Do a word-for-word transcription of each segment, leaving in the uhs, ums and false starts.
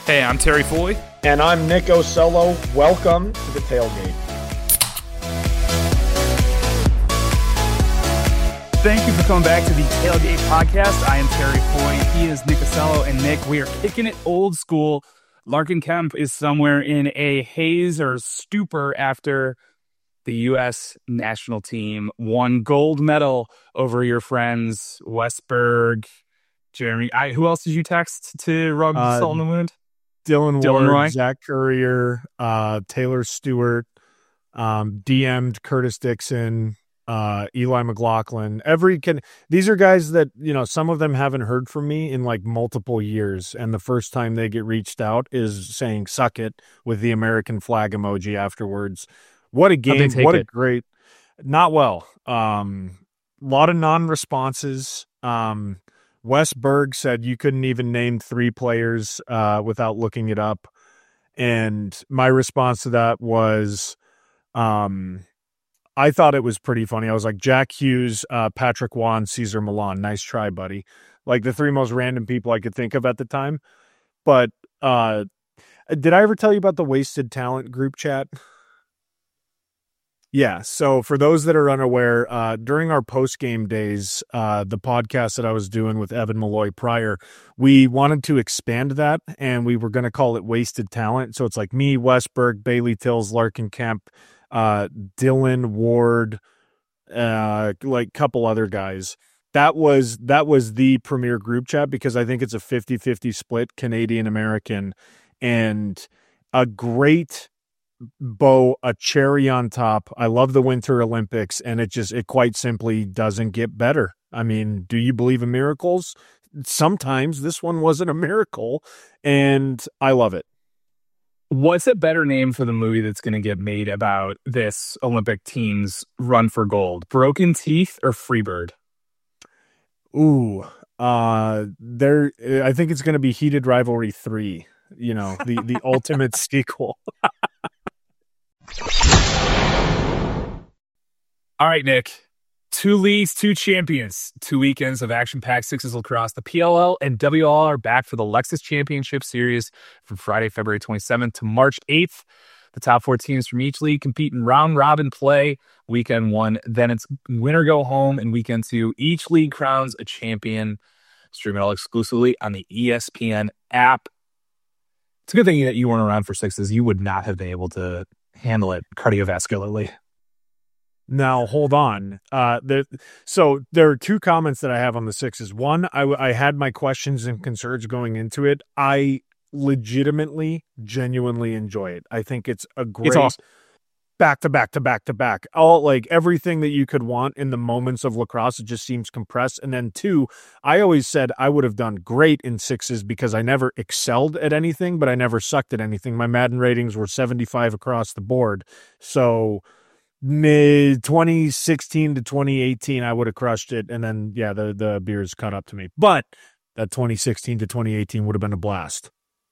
Hey, I'm Terry Foy. And I'm Nick Osello. Welcome to the Tailgate. Thank you for coming back to the Tailgate Podcast. I am Terry Foy. He is Nick Osello. And Nick, we are kicking it old school. Larkin Kemp is somewhere in a haze or stupor after the U S national team won gold medal over your friends Westberg, Jeremy. I, who else did you text to rub uh, salt in the wound? Dylan, Dylan Ward, Roy? Zach Courier, uh, Taylor Stewart, um, D M'd Curtis Dixon, uh, Eli McLaughlin. Every can these are guys that, you know, some of them haven't heard from me in like multiple years, and the first time they get reached out is saying "suck it" with the American flag emoji afterwards. What a game! What a it? great, not well. Um, a lot of non-responses. Um. Wes Berg said you couldn't even name three players uh, without looking it up. And my response to that was, um, I thought it was pretty funny. I was like, Jack Hughes, uh, Patrick Wan, Cesar Millan. Nice try, buddy. Like the three most random people I could think of at the time. But uh, did I ever tell you about the Wasted Talent group chat? Yeah, so for those that are unaware, uh, during our post-game days, uh, the podcast that I was doing with Evan Malloy prior, we wanted to expand that, and we were going to call it Wasted Talent. So it's like me, Westberg, Bailey Tills, Larkin Kemp, uh, Dylan Ward, uh, like a couple other guys. That was that was the premier group chat because I think it's a fifty-fifty split, Canadian-American, and a great bow, a cherry on top. I love the Winter Olympics, and it just, it quite simply doesn't get better. I mean, do you believe in miracles? Sometimes. This one wasn't a miracle, and I love it. What's a better name for the movie that's going to get made about this Olympic team's run for gold? Broken Teeth or Freebird? Ooh, uh, there. I think it's going to be Heated Rivalry three. You know, the the ultimate sequel. All right, Nick. Two leagues, two champions, two weekends of action-packed sixes lacrosse. The P L L and W L L are back for the Lexus Championship Series from Friday, February twenty-seventh to March eighth. The top four teams from each league compete in round-robin play. Weekend one, then it's winner go home, and weekend two, each league crowns a champion. Stream it all exclusively on the E S P N app. It's a good thing that you weren't around for sixes. You would not have been able to handle it cardiovascularly. Now, hold on. Uh, there, so there are two comments that I have on the sixes. One, I, I had my questions and concerns going into it. I legitimately, genuinely enjoy it. I think it's a great It's awesome. back to back to back to back. All like everything that you could want in the moments of lacrosse, it just seems compressed. And then two, I always said I would have done great in sixes because I never excelled at anything, but I never sucked at anything. My Madden ratings were seventy-five across the board. So mid twenty sixteen to twenty eighteen, I would have crushed it. And then, yeah, the, the beers caught up to me. But that twenty sixteen to twenty eighteen would have been a blast.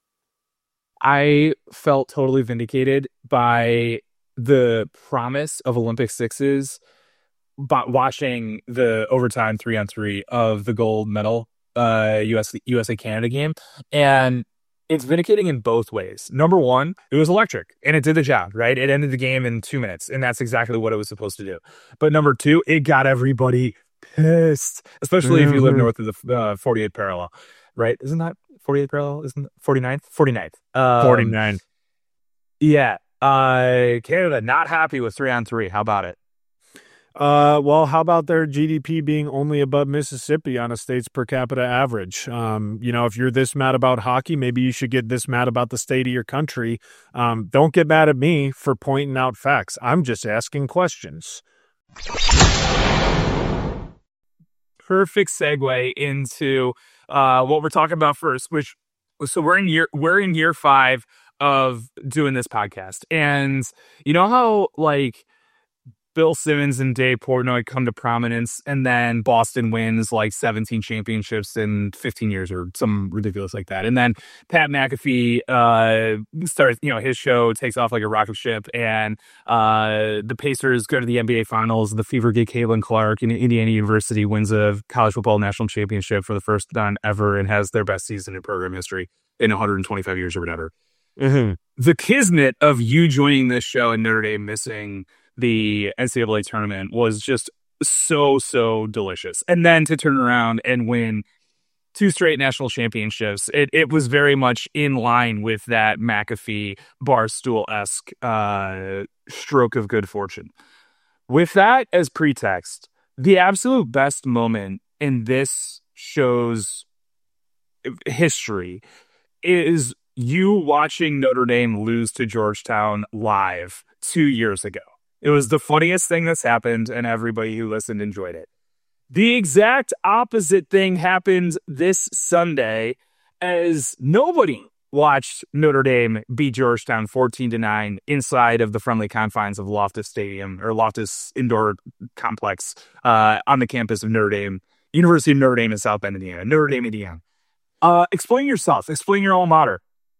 I felt totally vindicated by the promise of Olympic sixes, but watching the overtime three on three of the gold medal uh, U S U S A Canada game, and it's vindicating in both ways. Number one, it was electric, and it did the job, right? It ended the game in two minutes, and that's exactly what it was supposed to do. But number two, it got everybody pissed, especially mm-hmm. if you live north of the uh, forty-eight parallel, right? Isn't that forty-eight parallel? Isn't forty-ninth? forty-ninth. Um, forty-nine. Yeah. Uh, Canada not happy with three on three. How about it? Uh, well, how about their G D P being only above Mississippi on a state's per capita average? Um, you know, if you're this mad about hockey, maybe you should get this mad about the state of your country. Um, don't get mad at me for pointing out facts. I'm just asking questions. Perfect segue into uh, what we're talking about first, which so we're in year we're in year five of doing this podcast, and you know how like Bill Simmons and Dave Portnoy come to prominence, and then Boston wins like seventeen championships in fifteen years or something ridiculous like that. And then Pat McAfee uh, starts, you know, his show takes off like a rocket ship, and uh, the Pacers go to the N B A Finals. The Fever get Caitlin Clark, and Indiana University wins a college football national championship for the first time ever and has their best season in program history in one hundred twenty-five years or whatever. Mm-hmm. The kismet of you joining this show and Notre Dame missing the N C double A tournament was just so, so delicious. And then to turn around and win two straight national championships, it, it was very much in line with that McAfee Barstool-esque uh, stroke of good fortune. With that as pretext, the absolute best moment in this show's history is you watching Notre Dame lose to Georgetown live two years ago. It was the funniest thing that's happened, and everybody who listened enjoyed it. The exact opposite thing happened this Sunday as nobody watched Notre Dame beat Georgetown fourteen to nine inside of the friendly confines of Loftus Stadium or Loftus Indoor Complex uh, on the campus of Notre Dame, University of Notre Dame in South Bend, Indiana. Notre Dame, Indiana. Uh, explain yourself. Explain your alma mater.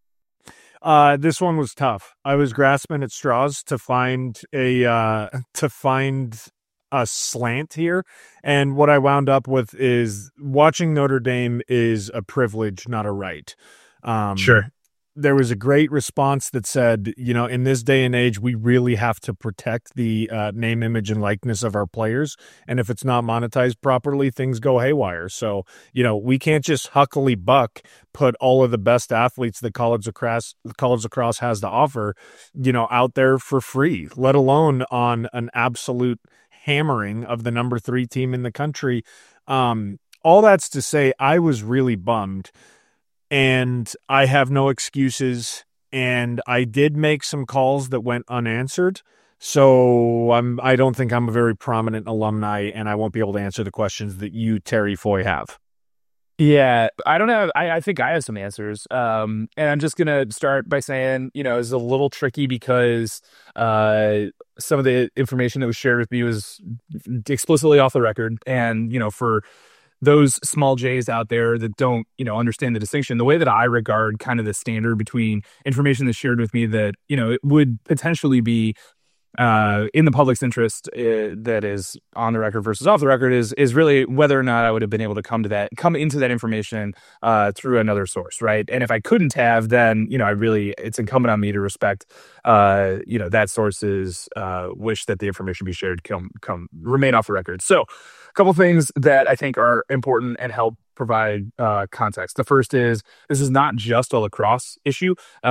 Uh, this one was tough. I was grasping at straws to find a uh, to find a slant here, and what I wound up with is watching Notre Dame is a privilege, not a right. Um, Sure. There was a great response that said, you know, in this day and age, we really have to protect the uh, name, image, and likeness of our players. And if it's not monetized properly, things go haywire. So, you know, we can't just huckily buck put all of the best athletes that college lacrosse, college lacrosse has to offer, you know, out there for free, let alone on an absolute hammering of the number three team in the country. Um, all that's to say, I was really bummed. And I have no excuses, and I did make some calls that went unanswered. So I'm, I don't think I'm a very prominent alumni, and I won't be able to answer the questions that you, Terry Foy, have. Yeah, I don't have, I, I think I have some answers. Um, and I'm just going to start by saying, you know, it's a little tricky because uh, some of the information that was shared with me was explicitly off the record. And, you know, for those small J's out there that don't, you know, understand the distinction, the way that I regard kind of the standard between information that's shared with me that, you know, it would potentially be uh, in the public's interest uh, that is on the record versus off the record is is really whether or not I would have been able to come to that, come into that information uh, through another source, right? And if I couldn't have, then, you know, I really, it's incumbent on me to respect, uh, you know, that source's uh, wish that the information be shared come, come remain off the record. So a couple things that I think are important and help provide uh, context. The first is this is not just a lacrosse issue.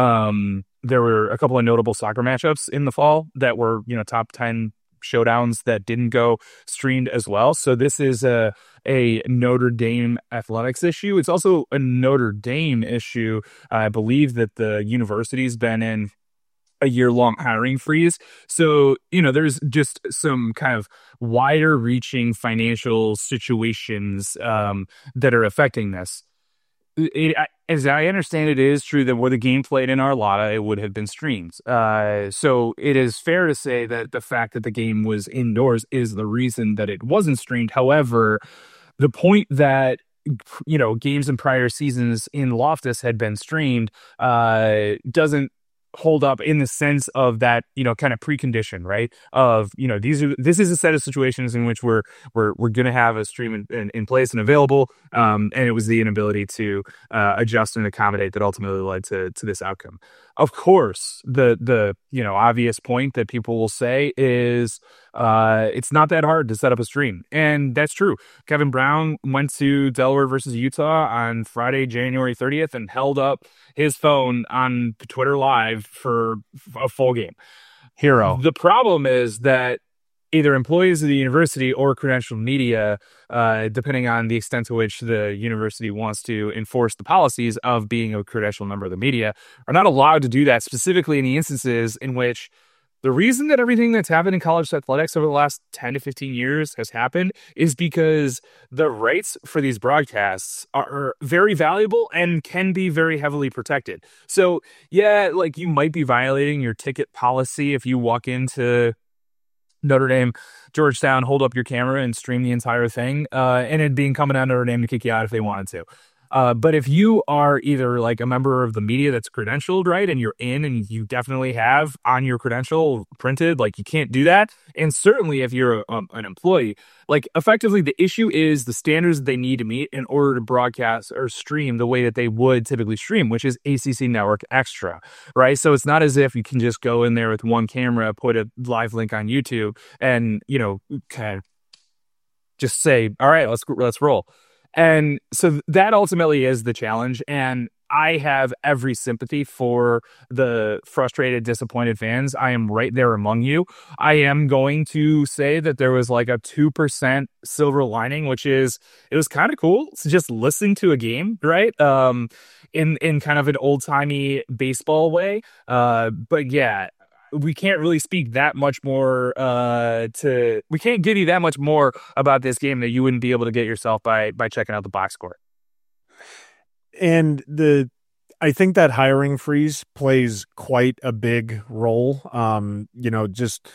Um, there were a couple of notable soccer matchups in the fall that were, you know, top ten showdowns that didn't go streamed as well. So this is a a Notre Dame athletics issue. It's also a Notre Dame issue. I believe that the university's been in a year-long hiring freeze. So, you know, there's just some kind of wider reaching financial situations um, that are affecting this. It, as I understand it, is true that were the game played in Arlada, it would have been streamed. Uh, so it is fair to say that the fact that the game was indoors is the reason that it wasn't streamed. However, the point that, you know, games in prior seasons in Loftus had been streamed uh, doesn't hold up in the sense of that, you know, kind of precondition, right? Of, you know, these are, this is a set of situations in which we're, we're, we're going to have a stream in, in, in place and available. Um, and it was the inability to uh, adjust and accommodate that ultimately led to, to this outcome. Of course, the, the, you know, obvious point that people will say is uh, it's not that hard to set up a stream. And that's true. Kevin Brown went to Delaware versus Utah on Friday, January thirtieth, and held up his phone on Twitter Live for a full game. Hero. The problem is that either employees of the university or credentialed media, uh, depending on the extent to which the university wants to enforce the policies of being a credentialed member of the media, are not allowed to do that, specifically in the instances in which the reason that everything that's happened in college athletics over the last ten to fifteen years has happened is because the rights for these broadcasts are very valuable and can be very heavily protected. So, yeah, like you might be violating your ticket policy if you walk into Notre Dame, Georgetown, hold up your camera and stream the entire thing, uh, and it'd be incumbent on Notre Dame to kick you out if they wanted to. Uh, but if you are either like a member of the media that's credentialed, right, and you're in and you definitely have on your credential printed, like you can't do that. And certainly if you're a, um, an employee, like effectively the issue is the standards that they need to meet in order to broadcast or stream the way that they would typically stream, which is A C C Network Extra, right? So it's not as if you can just go in there with one camera, put a live link on YouTube and, you know, kind of just say, all right, let's let's roll. And so that ultimately is the challenge. And I have every sympathy for the frustrated, disappointed fans. I am right there among you. I am going to say that there was like a two percent silver lining, which is, it was kind of cool to just listen to a game, right? Um, in, in kind of an old timey baseball way. Uh, but yeah, we can't really speak that much more uh, to, we can't give you that much more about this game that you wouldn't be able to get yourself by, by checking out the box score. And the, I think that hiring freeze plays quite a big role. Um, you know, just,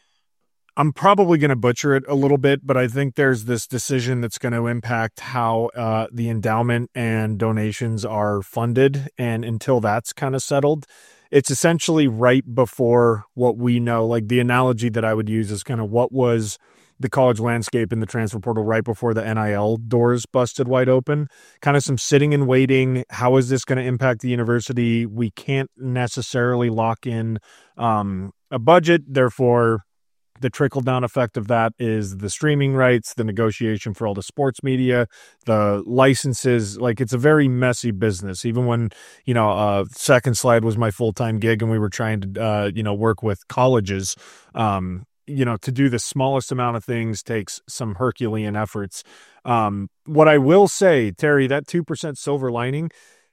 I'm probably going to butcher it a little bit, but I think there's this decision that's going to impact how uh, the endowment and donations are funded. And until that's kind of settled, it's essentially right before what we know. Like the analogy that I would use is kind of what was the college landscape in the transfer portal right before the N I L doors busted wide open. Kind of some sitting and waiting. How is this going to impact the university? We can't necessarily lock in um, a budget. Therefore, the trickle-down effect of that is the streaming rights, the negotiation for all the sports media, the licenses. Like, it's a very messy business. Even when, you know, uh, Second Slide was my full-time gig and we were trying to, uh, you know, work with colleges, um, you know, to do the smallest amount of things takes some Herculean efforts. Um, what I will say, Terry, that two percent silver lining,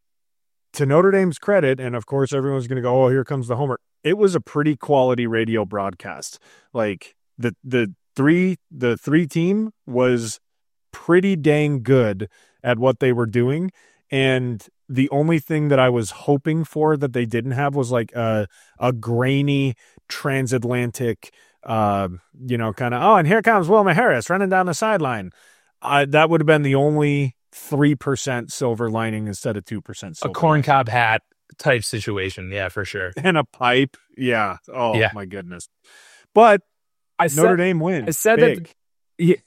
to Notre Dame's credit, and of course everyone's going to go, oh, here comes the homer. It was a pretty quality radio broadcast. Like the the three the three team was pretty dang good at what they were doing, and the only thing that I was hoping for that they didn't have was like a a grainy transatlantic, uh, you know, kind of, oh, and here comes Will Harris running down the sideline. I, that would have been the only three percent silver lining instead of two percent silver. A corncob hat type situation. Yeah, for sure. And a pipe. Yeah. Oh, yeah. My goodness. But I Notre said, Dame wins. I said Big. that. Yeah.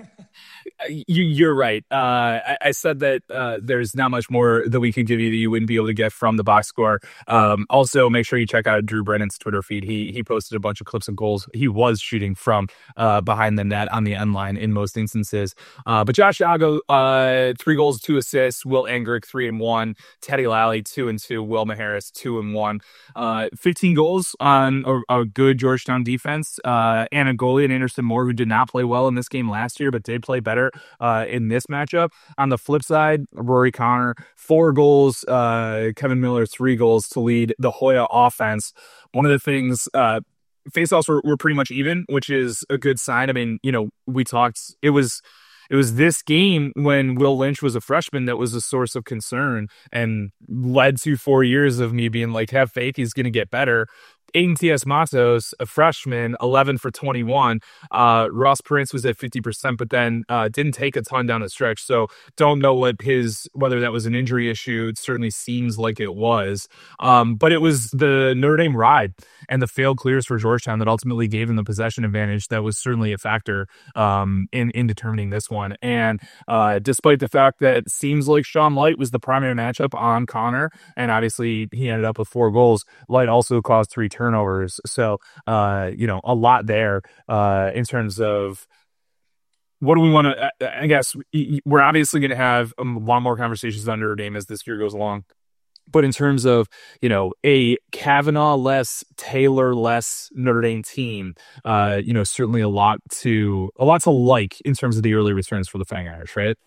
You, you're right. Uh, I, I said that uh, there's not much more that we could give you that you wouldn't be able to get from the box score. Um, also, make sure you check out Drew Brennan's Twitter feed. He he posted a bunch of clips of goals he was shooting from uh, behind the net on the end line in most instances. Uh, but Josh Yago, uh, three goals, two assists. Will Angrick, three and one. Teddy Lally, two and two. Wilma Harris, two and one. Uh, fifteen goals on a, a good Georgetown defense. Uh, and a goalie and Anderson Moore, who did not play well in this game last year, but did play better uh, in this matchup. On the flip side, Rory Connor, four goals, uh, Kevin Miller, three goals to lead the Hoya offense. One of the things, uh, faceoffs were, were pretty much even, which is a good sign. I mean, you know, we talked, it was, it was this game when Will Lynch was a freshman that was a source of concern and led to four years of me being like, have faith, he's going to get better. Aiden T S. Matos, a freshman, eleven for twenty-one. Uh, Ross Prince was at fifty percent, but then uh, didn't take a ton down the stretch. So don't know what his, whether that was an injury issue. It certainly seems like it was. Um, but it was the Notre Dame ride and the failed clears for Georgetown that ultimately gave them the possession advantage. That was certainly a factor um, in, in determining this one. And uh, despite the fact that it seems like Sean Light was the primary matchup on Connor, and obviously he ended up with four goals, Light also caused three turnovers. So, uh, you know, a lot there uh, in terms of what do we want to, I guess we're obviously going to have a lot more conversations on Notre Dame as this year goes along. But in terms of, you know, a Kavanaugh-less, Taylor-less Notre Dame team, uh, you know, certainly a lot to, a lot to like in terms of the early returns for the Fang Irish, right?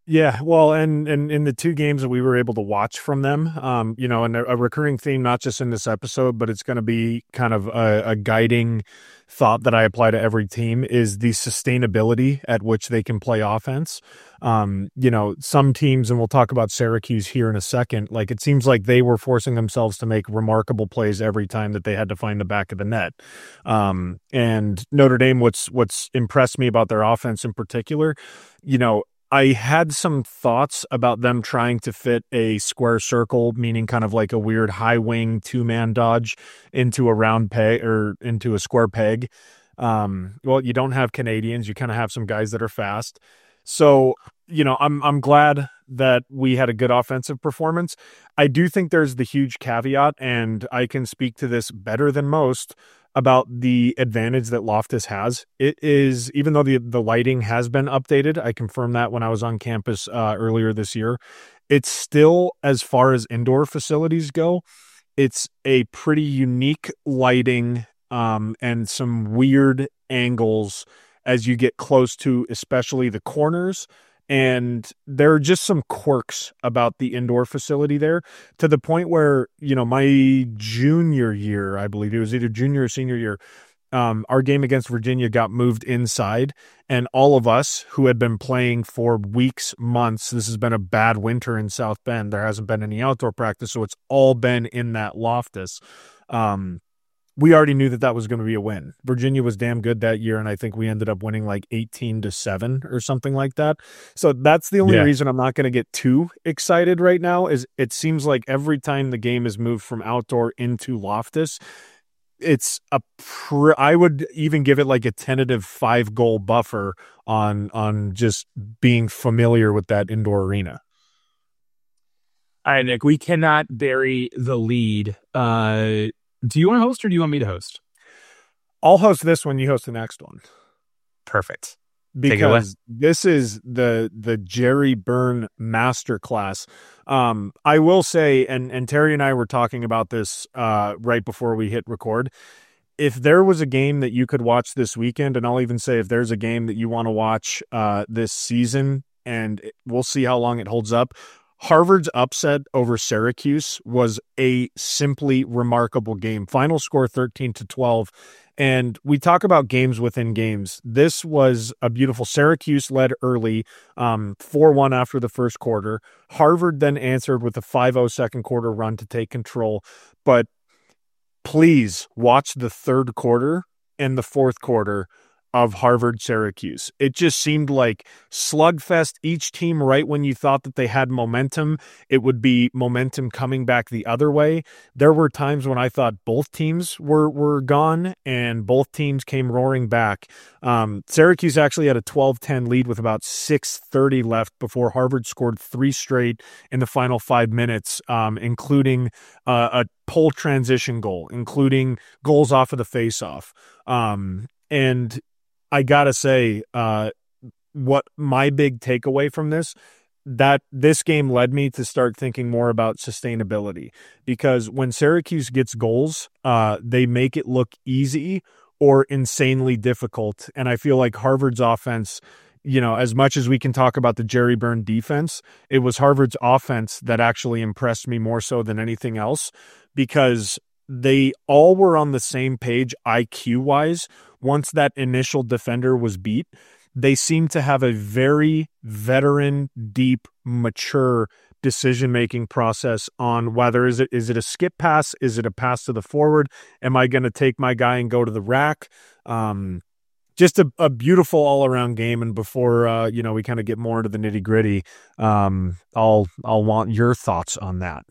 Yeah, well, and and in the two games that we were able to watch from them, um, you know, and a, a recurring theme, not just in this episode, but it's going to be kind of a, a guiding thought that I apply to every team is the sustainability at which they can play offense. Um, you know, some teams, and we'll talk about Syracuse here in a second, like it seems like they were forcing themselves to make remarkable plays every time that they had to find the back of the net. Um, and Notre Dame, what's what's impressed me about their offense in particular, you know, I had some thoughts about them trying to fit a square circle, meaning kind of like a weird high wing two man dodge into a round peg or into a square peg. Um, well, you don't have Canadians. You kind of have some guys that are fast. So, you know, I'm I'm glad that we had a good offensive performance. I do think there's the huge caveat, and I can speak to this better than most about the advantage that Loftus has. It is, even though the, the lighting has been updated, I confirmed that when I was on campus uh, earlier this year, it's still, as far as indoor facilities go, it's a pretty unique lighting um, and some weird angles as you get close to especially the corners. And there are just some quirks about the indoor facility there to the point where, you know, my junior year, I believe it was either junior or senior year, um, our game against Virginia got moved inside, and all of us who had been playing for weeks, months, this has been a bad winter in South Bend. There hasn't been any outdoor practice, so it's all been in that Loftus. Um, we already knew that that was going to be a win. Virginia was damn good that year, and I think we ended up winning like eighteen to seven or something like that. So that's the only Yeah. reason I'm not going to get too excited right now is it seems like every time the game is moved from outdoor into Loftus, it's a pr- I would even give it like a tentative five goal buffer on on just being familiar with that indoor arena. All right, Nick, we cannot bury the lead. Uh, do you want to host or do you want me to host? I'll host this one. You host the next one. Perfect. Because this is the the Jerry Byrne masterclass. Um, I will say, and and Terry and I were talking about this uh, right before we hit record. If there was a game that you could watch this weekend, and I'll even say if there's a game that you want to watch uh, this season, and it, we'll see how long it holds up. Harvard's upset over Syracuse was a simply remarkable game. Final score thirteen to twelve. And we talk about games within games. This was a beautiful. Syracuse led early, um, four one after the first quarter. Harvard then answered with a five oh second quarter run to take control. But please watch the third quarter and the fourth quarter of Harvard Syracuse. It just seemed like slugfest. Each team, right when you thought that they had momentum, it would be momentum coming back the other way. There were times when I thought both teams were were gone and both teams came roaring back. Um, Syracuse actually had a twelve ten lead with about six thirty left before Harvard scored three straight in the final five minutes, um, including uh, a pole transition goal, including goals off of the faceoff. Um, and I gotta say, uh, what my big takeaway from this, that this game led me to start thinking more about sustainability, because when Syracuse gets goals, uh, they make it look easy or insanely difficult. And I feel like Harvard's offense, you know, as much as we can talk about the Jerry Byrne defense, it was Harvard's offense that actually impressed me more so than anything else, because they all were on the same page I Q-wise. Once that initial defender was beat, they seemed to have a very veteran, deep, mature decision-making process on whether is it is it a skip pass, is it a pass to the forward, am I going to take my guy and go to the rack? Um, just a, a beautiful all-around game. And before uh, you know, we kind of get more into the nitty-gritty, um, I'll I'll want your thoughts on that.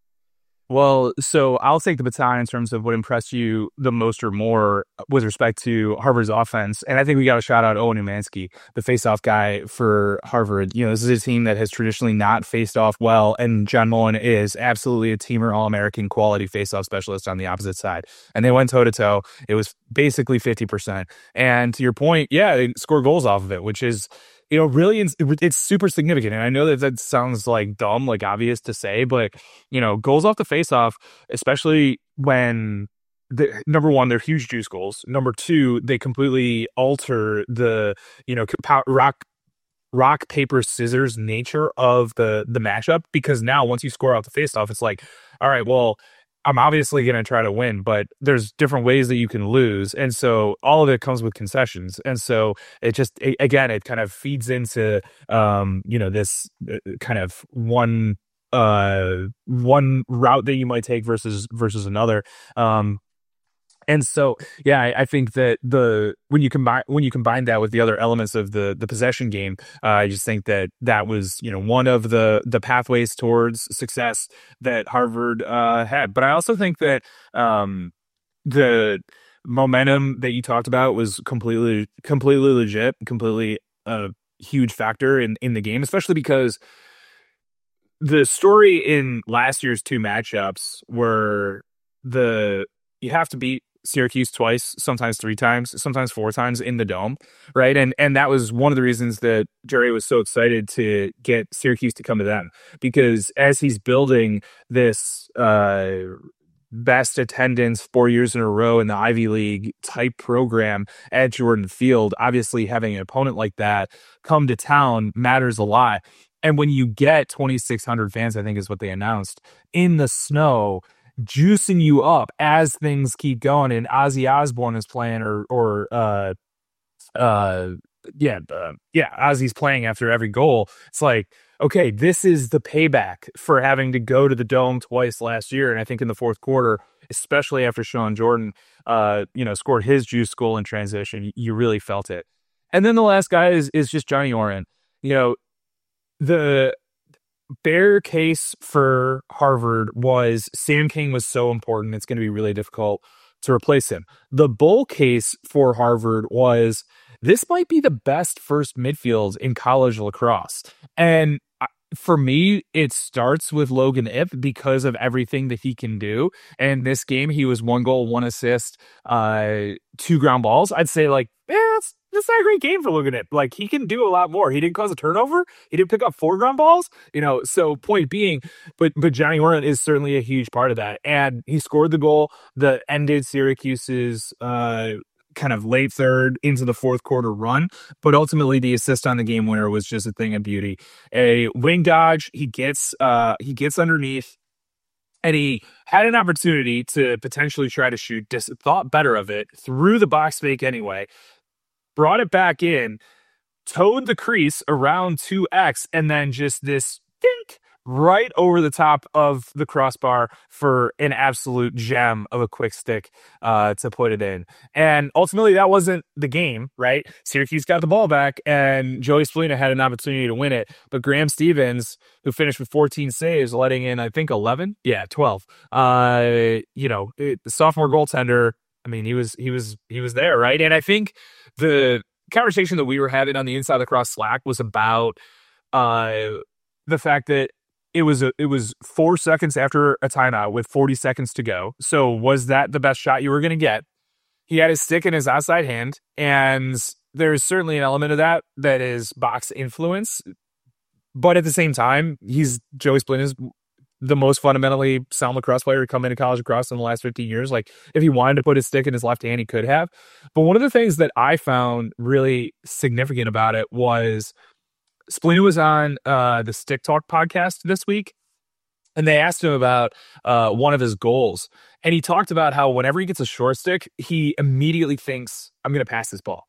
Well, so I'll take the baton in terms of what impressed you the most or more with respect to Harvard's offense. And I think we got to shout out Owen Umansky, the faceoff guy for Harvard. You know, this is a team that has traditionally not faced off well, and John Mullen is absolutely a teamer All-American quality faceoff specialist on the opposite side. And they went toe-to-toe. It was basically fifty percent. And to your point, yeah, they score goals off of it, which is, you know, really, it's, it's super significant. And I know that that sounds like dumb, like obvious to say, but, you know, goals off the faceoff, especially when, the, number one, they're huge juice goals. Number two, they completely alter the, you know, power, rock, rock, paper, scissors nature of the the matchup, because now once you score out the faceoff, it's like, all right, well, I'm obviously going to try to win, but there's different ways that you can lose. And so all of it comes with concessions. And so it just, it, again, it kind of feeds into, um, you know, this uh, kind of one, uh, one route that you might take versus, versus another. Um, And so, yeah, I, I think that the when you combine when you combine that with the other elements of the the possession game, uh, I just think that that was, you know, one of the the pathways towards success that Harvard uh, had. But I also think that um, the momentum that you talked about was completely completely legit, completely a huge factor in in the game, especially because the story in last year's two matchups were the you have to beat Syracuse twice, sometimes three times, sometimes four times in the Dome, right? And and that was one of the reasons that Jerry was so excited to get Syracuse to come to them, because as he's building this uh, best attendance four years in a row in the Ivy League type program at Jordan Field, obviously having an opponent like that come to town matters a lot. And when you get twenty-six hundred fans, I think is what they announced, in the snow, juicing you up as things keep going, and Ozzy Osbourne is playing, or or uh uh yeah uh, yeah Ozzy's playing after every goal. It's like, okay, this is the payback for having to go to the Dome twice last year. And I think in the fourth quarter, especially after Sean Jordan uh you know scored his juice goal in transition, you really felt it. And then the last guy is is just Johnny Oren. You know, the bear case for Harvard was Sam King was so important, it's going to be really difficult to replace him. The bull case for Harvard was this might be the best first midfield in college lacrosse. And for me, it starts with Logan Ip because of everything that he can do. And this game, he was one goal, one assist, uh, two ground balls. I'd say, like, yeah, that's, that's not a great game for Logan Ip. Like, he can do a lot more. He didn't cause a turnover. He didn't pick up four ground balls. You know, so point being, but but Johnny Oren is certainly a huge part of that. And he scored the goal that ended Syracuse's uh kind of late third into the fourth quarter run, but ultimately the assist on the game winner was just a thing of beauty. A wing dodge, he gets uh he gets underneath, and he had an opportunity to potentially try to shoot, just thought better of it, threw the box fake anyway, brought it back in, towed the crease around two X, and then just this dink right over the top of the crossbar for an absolute gem of a quick stick uh, to put it in. And ultimately, that wasn't the game, right? Syracuse got the ball back, and Joey Spallina had an opportunity to win it. But Graham Stevens, who finished with fourteen saves, letting in, I think, eleven? Yeah, twelve. Uh, you know, it, the sophomore goaltender, I mean, he was he was he was there, right? And I think the conversation that we were having on the Inside Lacrosse Slack was about uh, the fact that it was a, it was four seconds after a timeout with forty seconds to go. So was that the best shot you were going to get? He had his stick in his outside hand, and there's certainly an element of that that is box influence. But at the same time, he's Joey Spallina's the most fundamentally sound lacrosse player to come into college lacrosse in the last fifteen years. Like, if he wanted to put his stick in his left hand, he could have. But one of the things that I found really significant about it was Spallina was on uh, the Stick Talk podcast this week, and they asked him about uh, one of his goals. And he talked about how whenever he gets a short stick, he immediately thinks, I'm going to pass this ball.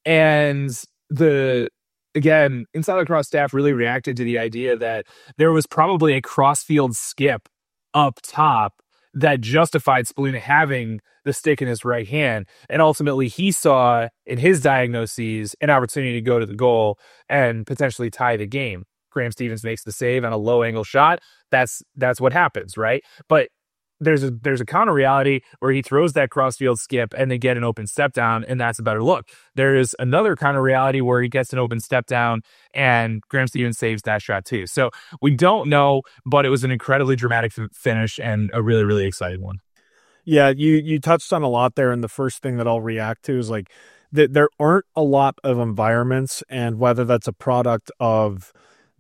And the, again, Inside Lacrosse staff really reacted to the idea that there was probably a cross-field skip up top that justified Spallina having the stick in his right hand. And ultimately, he saw in his diagnoses an opportunity to go to the goal and potentially tie the game. Graham Stevens makes the save on a low angle shot. That's that's what happens, right? But there's a there's a counter reality where he throws that crossfield skip and they get an open step down, and that's a better look. There is another counter reality where he gets an open step down and Graham Stevens saves that shot too. So we don't know, but it was an incredibly dramatic f- finish and a really, really exciting one. Yeah, you you touched on a lot there, and the first thing that I'll react to is like that there aren't a lot of environments, and whether that's a product of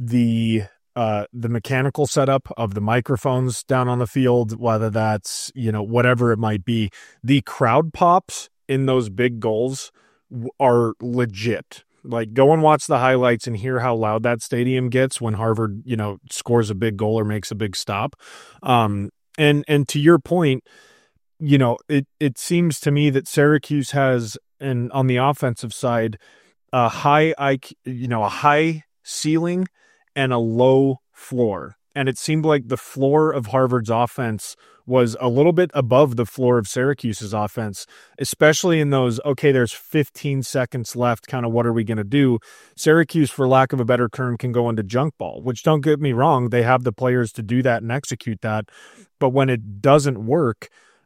the uh, the mechanical setup of the microphones down on the field, whether that's, you know, whatever it might be, the crowd pops in those big goals are legit. Like, go and watch the highlights and hear how loud that stadium gets when Harvard, you know, scores a big goal or makes a big stop. Um, and and to your point, you know, it it seems to me that Syracuse has, and on the offensive side, a high I Q, you know, a high ceiling and a low floor. And it seemed like the floor of Harvard's offense was a little bit above the floor of Syracuse's offense, especially in those, okay, there's fifteen seconds left, kind of what are we going to do? Syracuse, for lack of a better term, can go into junk ball, which, don't get me wrong, they have the players to do that and execute that. But when it doesn't work,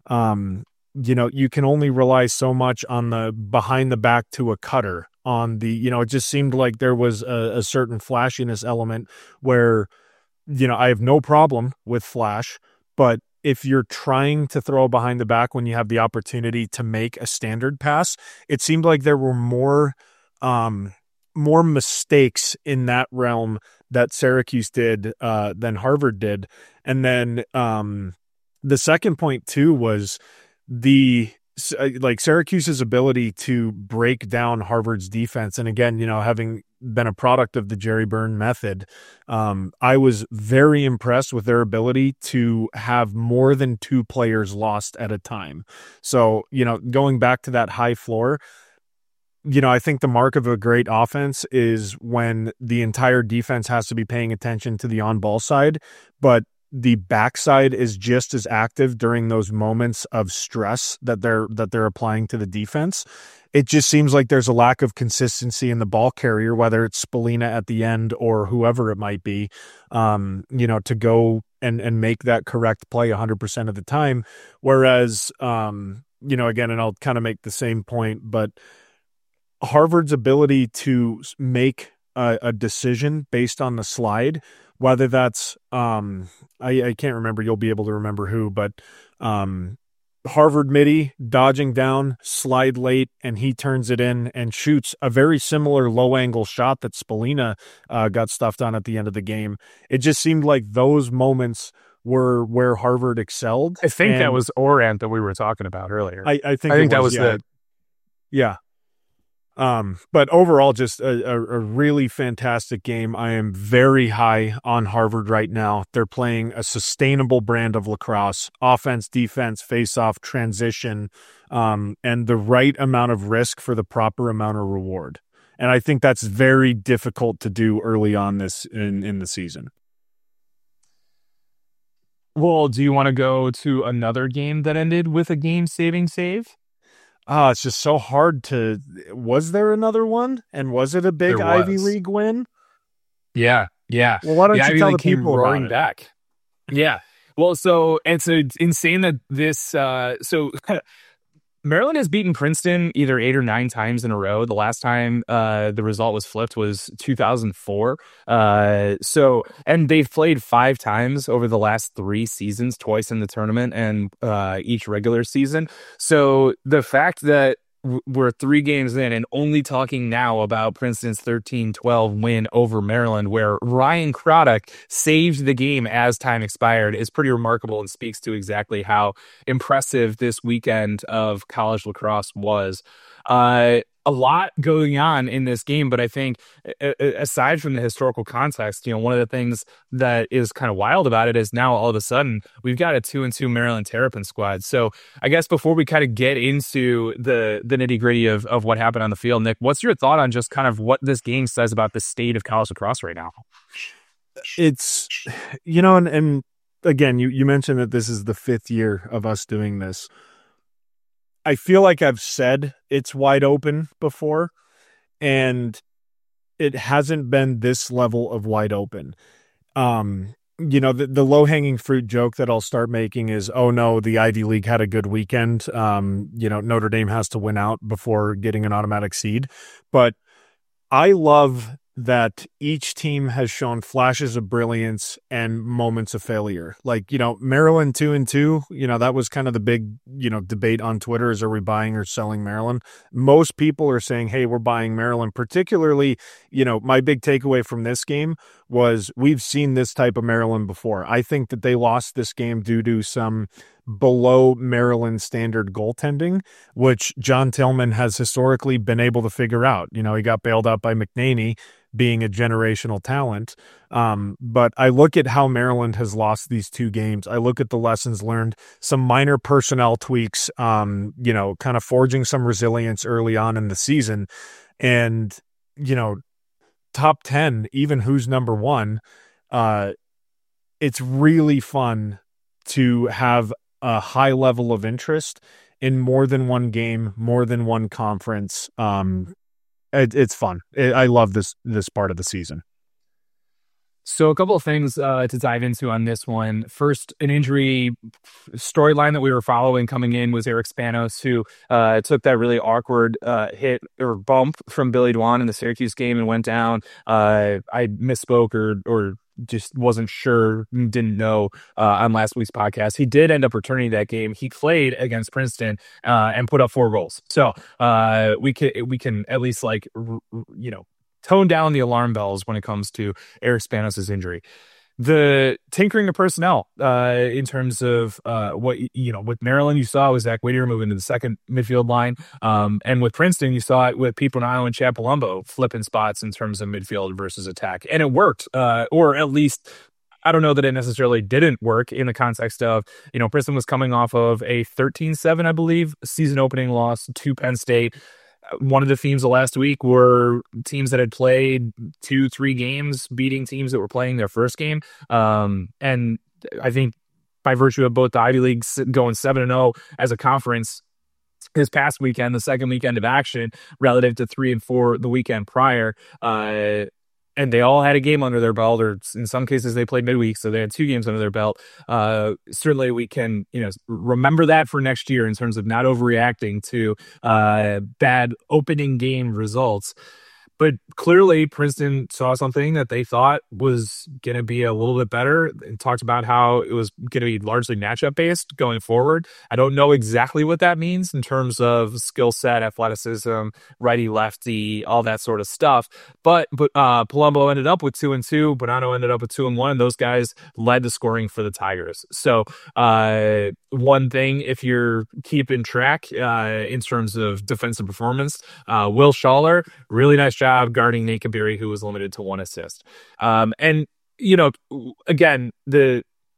um, you know, you can only rely so much on the behind the back to a cutter on the, you know, it just seemed like there was a, a certain flashiness element where, you know, I have no problem with flash, but if you're trying to throw behind the back when you have the opportunity to make a standard pass, it seemed like there were more, um, more mistakes in that realm that Syracuse did uh, than Harvard did. And then um, the second point too was the like Syracuse's ability to break down Harvard's defense. And again, you know, having been a product of the Jerry Byrne method, um, I was very impressed with their ability to have more than two players lost at a time. So, you know, going back to that high floor, you know, I think the mark of a great offense is when the entire defense has to be paying attention to the on-ball side, but the backside is just as active during those moments of stress that they're that they're applying to the defense. It just seems like there's a lack of consistency in the ball carrier, whether it's Spallina at the end or whoever it might be, um, you know, to go and and make that correct play one hundred percent of the time. Whereas, um, you know, again, and I'll kind of make the same point, but Harvard's ability to make a, a decision based on the slide, whether that's, um, I, I can't remember, you'll be able to remember who, but um, Harvard midi dodging down, slide late, and he turns it in and shoots a very similar low-angle shot that Spallina uh, got stuffed on at the end of the game. It just seemed like those moments were where Harvard excelled. I think and that was Orant that we were talking about earlier. I, I think, I think it that was yeah. the... Yeah. Um, but overall, just a, a, a really fantastic game. I am very high on Harvard right now. They're playing a sustainable brand of lacrosse: offense, defense, face-off, transition, um, and the right amount of risk for the proper amount of reward. And I think that's very difficult to do early on this in, in the season. Well, do you want to go to another game that ended with a game-saving save? Ah, oh, it's just so hard to. Was there another one? And was it a big Ivy League win? Yeah, yeah. Well, why don't the you Ivy tell League the people roaring about it? back? Yeah. Well, so it's, a, it's insane that this. Uh, so Maryland has beaten Princeton either eight or nine times in a row. The last time uh, the result was flipped was two thousand four. Uh, so, and they've played five times over the last three seasons, twice in the tournament and uh, each regular season. So the fact that we're three games in and only talking now about Princeton's thirteen twelve win over Maryland, where Ryan Craddock saved the game as time expired, is pretty remarkable and speaks to exactly how impressive this weekend of college lacrosse was. Uh, a lot going on in this game, but I think aside from the historical context, you know, one of the things that is kind of wild about it is now all of a sudden we've got a two and two Maryland Terrapin squad. So I guess before we kind of get into the the nitty gritty of, of what happened on the field, Nick, what's your thought on just kind of what this game says about the state of college lacrosse right now? It's, you know, and, and again, you, you mentioned that this is the fifth year of us doing this. I feel like I've said it's wide open before, and it hasn't been this level of wide open. Um, you know, the, the low-hanging fruit joke that I'll start making is, oh no, the Ivy League had a good weekend. Um, you know, Notre Dame has to win out before getting an automatic seed. But I love that each team has shown flashes of brilliance and moments of failure. Like, you know, Maryland two and two, you know, that was kind of the big, you know, debate on Twitter is, are we buying or selling Maryland? Most people are saying, hey, we're buying Maryland. Particularly, you know, my big takeaway from this game was we've seen this type of Maryland before. I think that they lost this game due to some below Maryland standard goaltending, which John Tillman has historically been able to figure out. You know, he got bailed out by McNaney being a generational talent. Um, but I look at how Maryland has lost these two games. I look at the lessons learned, some minor personnel tweaks, um, you know, kind of forging some resilience early on in the season. And, you know, top ten, even who's number one, uh, it's really fun to have a high level of interest in more than one game, more than one conference. Um, it, it's fun. It, I love this this part of the season. So a couple of things uh, to dive into on this one. First, an injury storyline that we were following coming in was Eric Spanos, who uh, took that really awkward uh, hit or bump from Billy Dwan in the Syracuse game and went down. Uh, I misspoke or or just wasn't sure, didn't know uh, on last week's podcast. He did end up returning that game. He played against Princeton uh, and put up four goals. So uh, we can we can at least like r- r- you know. tone down the alarm bells when it comes to Eric Spanos' injury. The tinkering of personnel uh, in terms of uh, what, you know, with Maryland, you saw was Zach Whittier move into the second midfield line. Um, and with Princeton, you saw it with Pete Bonato and Chad Palumbo flipping spots in terms of midfield versus attack. And it worked, uh, or at least I don't know that it necessarily didn't work in the context of, you know, Princeton was coming off of a thirteen seven, I believe, season opening loss to Penn State. One of the themes of last week were teams that had played two, three games, beating teams that were playing their first game. Um, and I think by virtue of both the Ivy Leagues going seven and oh as a conference this past weekend, the second weekend of action relative to three and four the weekend prior, uh, and they all had a game under their belt, or in some cases they played midweek, so they had two games under their belt. Uh, certainly we can, you know, remember that for next year in terms of not overreacting to uh, bad opening game results. But clearly Princeton saw something that they thought was going to be a little bit better and talked about how it was going to be largely matchup based going forward. I don't know exactly what that means in terms of skill set, athleticism, righty, lefty, all that sort of stuff. But but uh, Palumbo ended up with two and two. Bonato ended up with two and one. And those guys led the scoring for the Tigers. So uh, one thing, if you're keeping track uh, in terms of defensive performance, uh, Will Schaller, really nice job. job guarding Nate Kabiri, who was limited to one assist. Um, and, you know, again, the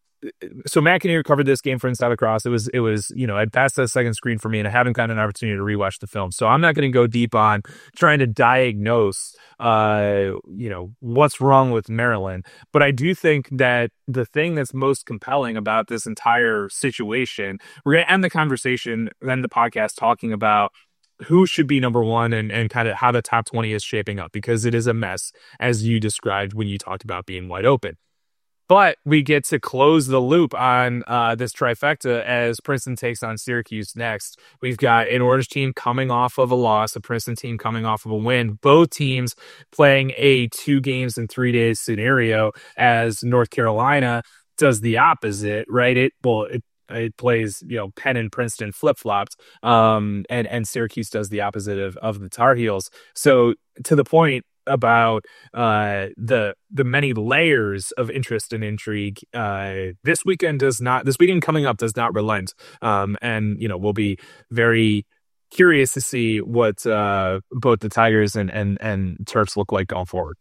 so McInerney covered this game for Inside Lacrosse. It was, it was, you know, I'd passed that second screen for me, and I haven't gotten an opportunity to rewatch the film. So I'm not going to go deep on trying to diagnose, uh, you know, what's wrong with Maryland. But I do think that the thing that's most compelling about this entire situation, we're going to end the conversation, then the podcast, talking about who should be number one and, and kind of how the top twenty is shaping up, because it is a mess, as you described when you talked about being wide open. But we get to close the loop on uh, this trifecta as Princeton takes on Syracuse next. We've got an Orange team coming off of a loss, a Princeton team coming off of a win. Both teams playing a two games in three days scenario, as North Carolina does the opposite, right? It well, it It plays, you know, Penn and Princeton flip-flopped, um, and, and Syracuse does the opposite of, of the Tar Heels. So to the point about uh, the the many layers of interest and intrigue, uh, this weekend does not, this weekend coming up does not relent. Um, and, you know, we'll be very curious to see what uh, both the Tigers and, and, and Terps look like going forward.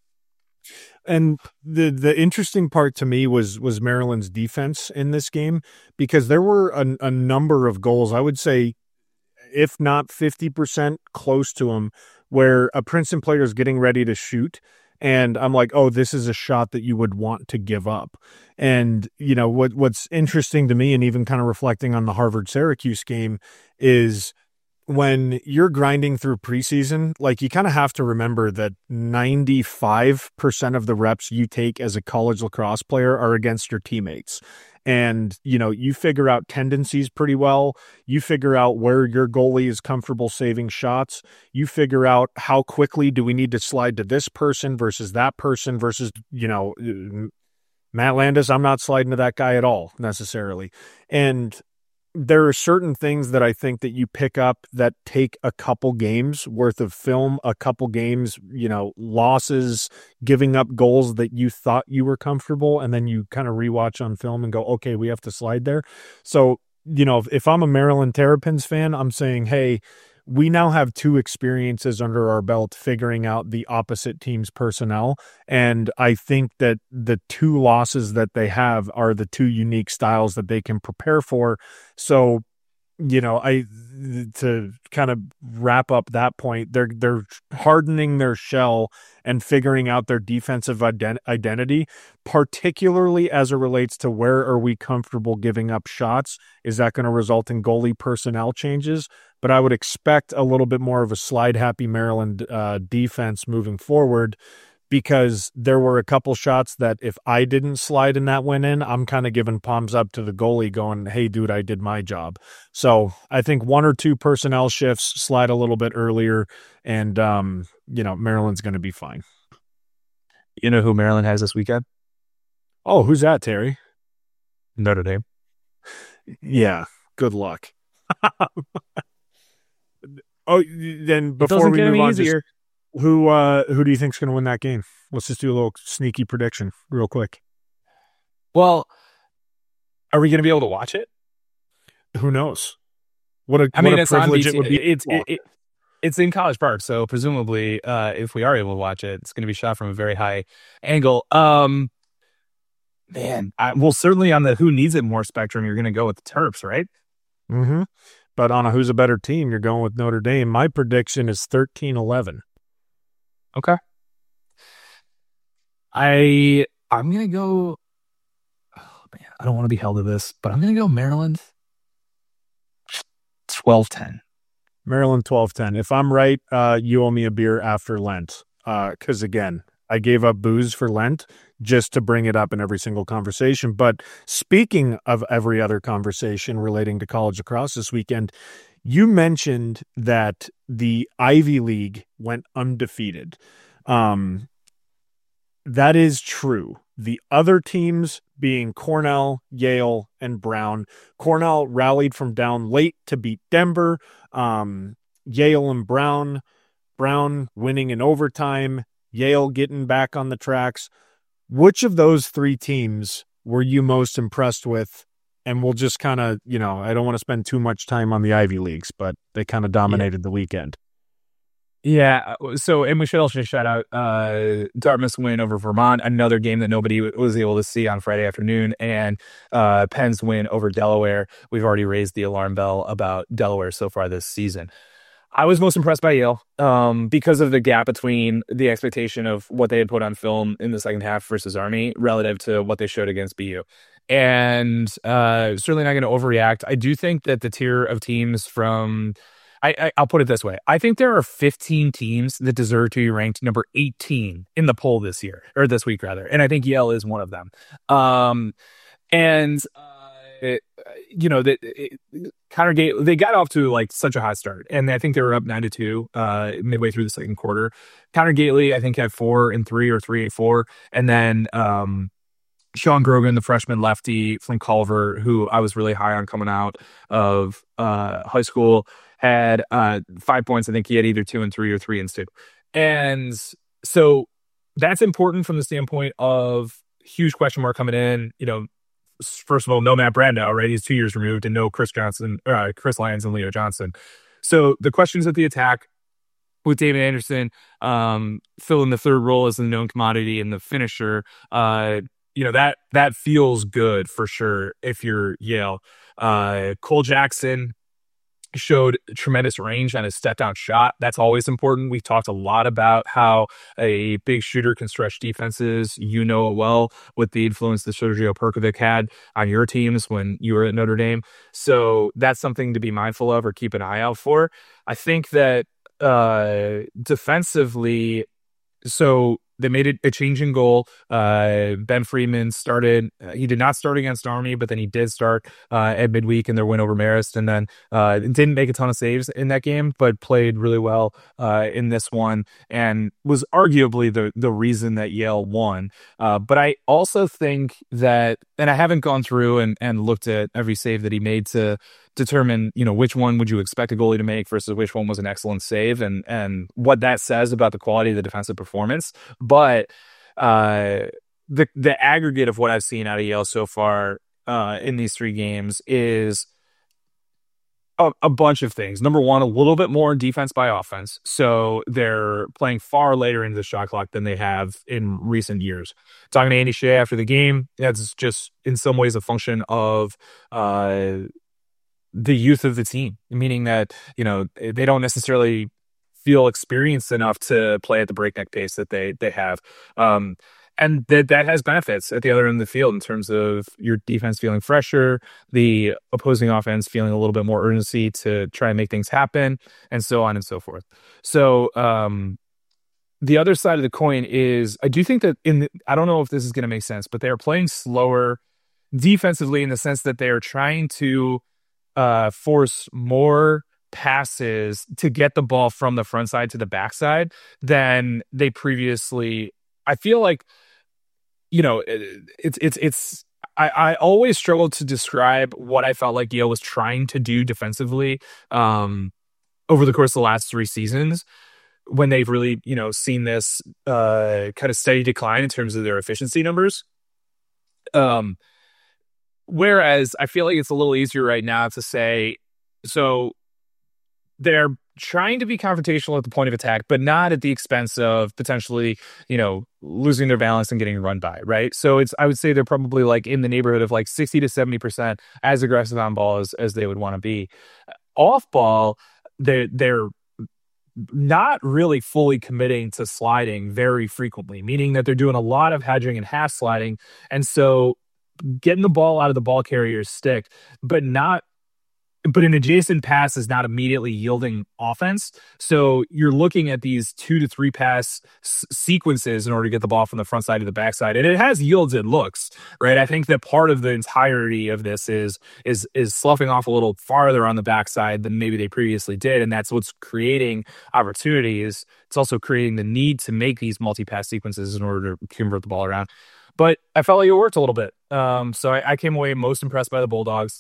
And the the interesting part to me was was Maryland's defense in this game, because there were a, a number of goals, I would say, if not fifty percent close to them, where a Princeton player is getting ready to shoot, and I'm like, oh, this is a shot that you would want to give up. And, you know, what what's interesting to me, and even kind of reflecting on the Harvard-Syracuse game, is when you're grinding through preseason, like, you kind of have to remember that ninety-five percent of the reps you take as a college lacrosse player are against your teammates. And, you know, you figure out tendencies pretty well. You figure out where your goalie is comfortable saving shots. You figure out how quickly do we need to slide to this person versus that person versus, you know, Matt Landis, I'm not sliding to that guy at all necessarily. And there are certain things that I think that you pick up that take a couple games worth of film, a couple games, you know, losses, giving up goals that you thought you were comfortable, and then you kind of rewatch on film and go, okay, we have to slide there. So you know, if, if I'm a Maryland Terrapins fan, I'm saying, hey, we now have two experiences under our belt figuring out the opposite team's personnel. And I think that the two losses that they have are the two unique styles that they can prepare for. So, you know, I to kind of wrap up that point, they're they're hardening their shell and figuring out their defensive ident- identity, particularly as it relates to where are we comfortable giving up shots? Is that going to result in goalie personnel changes? But I would expect a little bit more of a slide-happy Maryland uh, defense moving forward, because there were a couple shots that if I didn't slide and that went in, I'm kind of giving palms up to the goalie going, hey, dude, I did my job. So I think one or two personnel shifts, slide a little bit earlier, and, um, you know, Maryland's going to be fine. You know who Maryland has this weekend? Oh, who's that, Terry? Notre Dame. Yeah, good luck. Oh, then before we move on, just, who uh, who do you think's going to win that game? Let's just do a little sneaky prediction real quick. Well, are we going to be able to watch it? Who knows? What a, I mean, what a it's privilege on B T, it would be. It's it, it, it's in College Park, so presumably, uh, if we are able to watch it, it's going to be shot from a very high angle. Um, man, I, well, certainly on the who needs it more spectrum, you're going to go with the Terps, right? Mm-hmm. But on a who's a better team, you're going with Notre Dame. My prediction is thirteen eleven. Okay. I, I'm going to go, oh man, I don't want to be held to this, but I'm going to go Maryland twelve ten. Maryland twelve ten. If I'm right, uh, you owe me a beer after Lent. Because uh, again, I gave up booze for Lent just to bring it up in every single conversation. But speaking of every other conversation relating to college lacrosse this weekend, you mentioned that the Ivy League went undefeated. Um, that is true. The other teams being Cornell, Yale, and Brown. Cornell rallied from down late to beat Denver. Um, Yale and Brown. Brown winning in overtime. Yale getting back on the tracks. Which of those three teams were you most impressed with? And we'll just kind of, you know, I don't want to spend too much time on the Ivy Leagues, but they kind of dominated yeah. the weekend. Yeah. So, and we should also shout out uh, Dartmouth's win over Vermont, another game that nobody was able to see on Friday afternoon, and uh, Penn's win over Delaware. We've already raised the alarm bell about Delaware so far this season. I was most impressed by Yale um, because of the gap between the expectation of what they had put on film in the second half versus Army relative to what they showed against B U. And uh, certainly not going to overreact. I do think that the tier of teams from, I, I, I'll put it this way. I think there are fifteen teams that deserve to be ranked number eighteen in the poll this year, or this week rather. And I think Yale is one of them. Um, and... Uh, It, you know, that Connor Gately, they got off to like such a hot start, and I think they were up nine to two uh, midway through the second quarter. Connor Gately, I think, had four and three or three and four, and then um, Sean Grogan, the freshman lefty, Flint Culver, who I was really high on coming out of uh, high school, had uh, five points. I think he had either two and three or three and two, and so that's important from the standpoint of huge question mark coming in. You know. First of all, no Matt Brandow, right? He's two years removed, and no Chris Johnson, uh, Chris Lyons and Leo Johnson. So the questions at the attack with David Anderson um, filling the third role as the known commodity and the finisher, uh, you know, that that feels good for sure if you're Yale. Uh, Cole Jackson showed tremendous range on his step down shot. That's always important. We've talked a lot about how a big shooter can stretch defenses. You know it well with the influence that Sergio Perkovic had on your teams when you were at Notre Dame. So that's something to be mindful of or keep an eye out for. I think that uh, defensively, so they made it a change in goal. Uh, Ben Freeman started. Uh, he did not start against Army, but then he did start uh, at midweek in their win over Marist, and then uh, didn't make a ton of saves in that game, but played really well uh, in this one, and was arguably the the reason that Yale won. Uh, but I also think that, and I haven't gone through and, and looked at every save that he made to determine, you know, which one would you expect a goalie to make versus which one was an excellent save, and and what that says about the quality of the defensive performance. But uh, the the aggregate of what I've seen out of Yale so far uh, in these three games is A, a bunch of things. Number one, a little bit more defense by offense. So they're playing far later into the shot clock than they have in recent years. Talking to Andy Shea after the game, that's just in some ways a function of uh, the youth of the team, meaning that, you know, they don't necessarily feel experienced enough to play at the breakneck pace that they they have. Um, And that that has benefits at the other end of the field in terms of your defense feeling fresher, the opposing offense feeling a little bit more urgency to try and make things happen, and so on and so forth. So um, the other side of the coin is I do think that in the, I don't know if this is going to make sense, but they are playing slower defensively in the sense that they are trying to uh, force more passes to get the ball from the front side to the backside than they previously. I feel like, you know, it, it's it's it's. I, I always struggled to describe what I felt like Yale was trying to do defensively um, over the course of the last three seasons, when they've really, you know, seen this uh, kind of steady decline in terms of their efficiency numbers. Um, whereas I feel like it's a little easier right now to say, so they're trying to be confrontational at the point of attack, but not at the expense of potentially, you know, losing their balance and getting run by, right? So it's, I would say they're probably like in the neighborhood of like sixty to seventy percent as aggressive on ball as, as they would want to be. Off ball, they're, they're not really fully committing to sliding very frequently, meaning that they're doing a lot of hedging and half sliding. And so getting the ball out of the ball carrier's stick, but not But an adjacent pass is not immediately yielding offense. So you're looking at these two to three pass s- sequences in order to get the ball from the front side to the backside. And it has yielded looks, right? I think that part of the entirety of this is is is sloughing off a little farther on the backside than maybe they previously did. And that's what's creating opportunities. It's also creating the need to make these multi-pass sequences in order to convert the ball around. But I felt like it worked a little bit. Um, so I, I came away most impressed by the Bulldogs.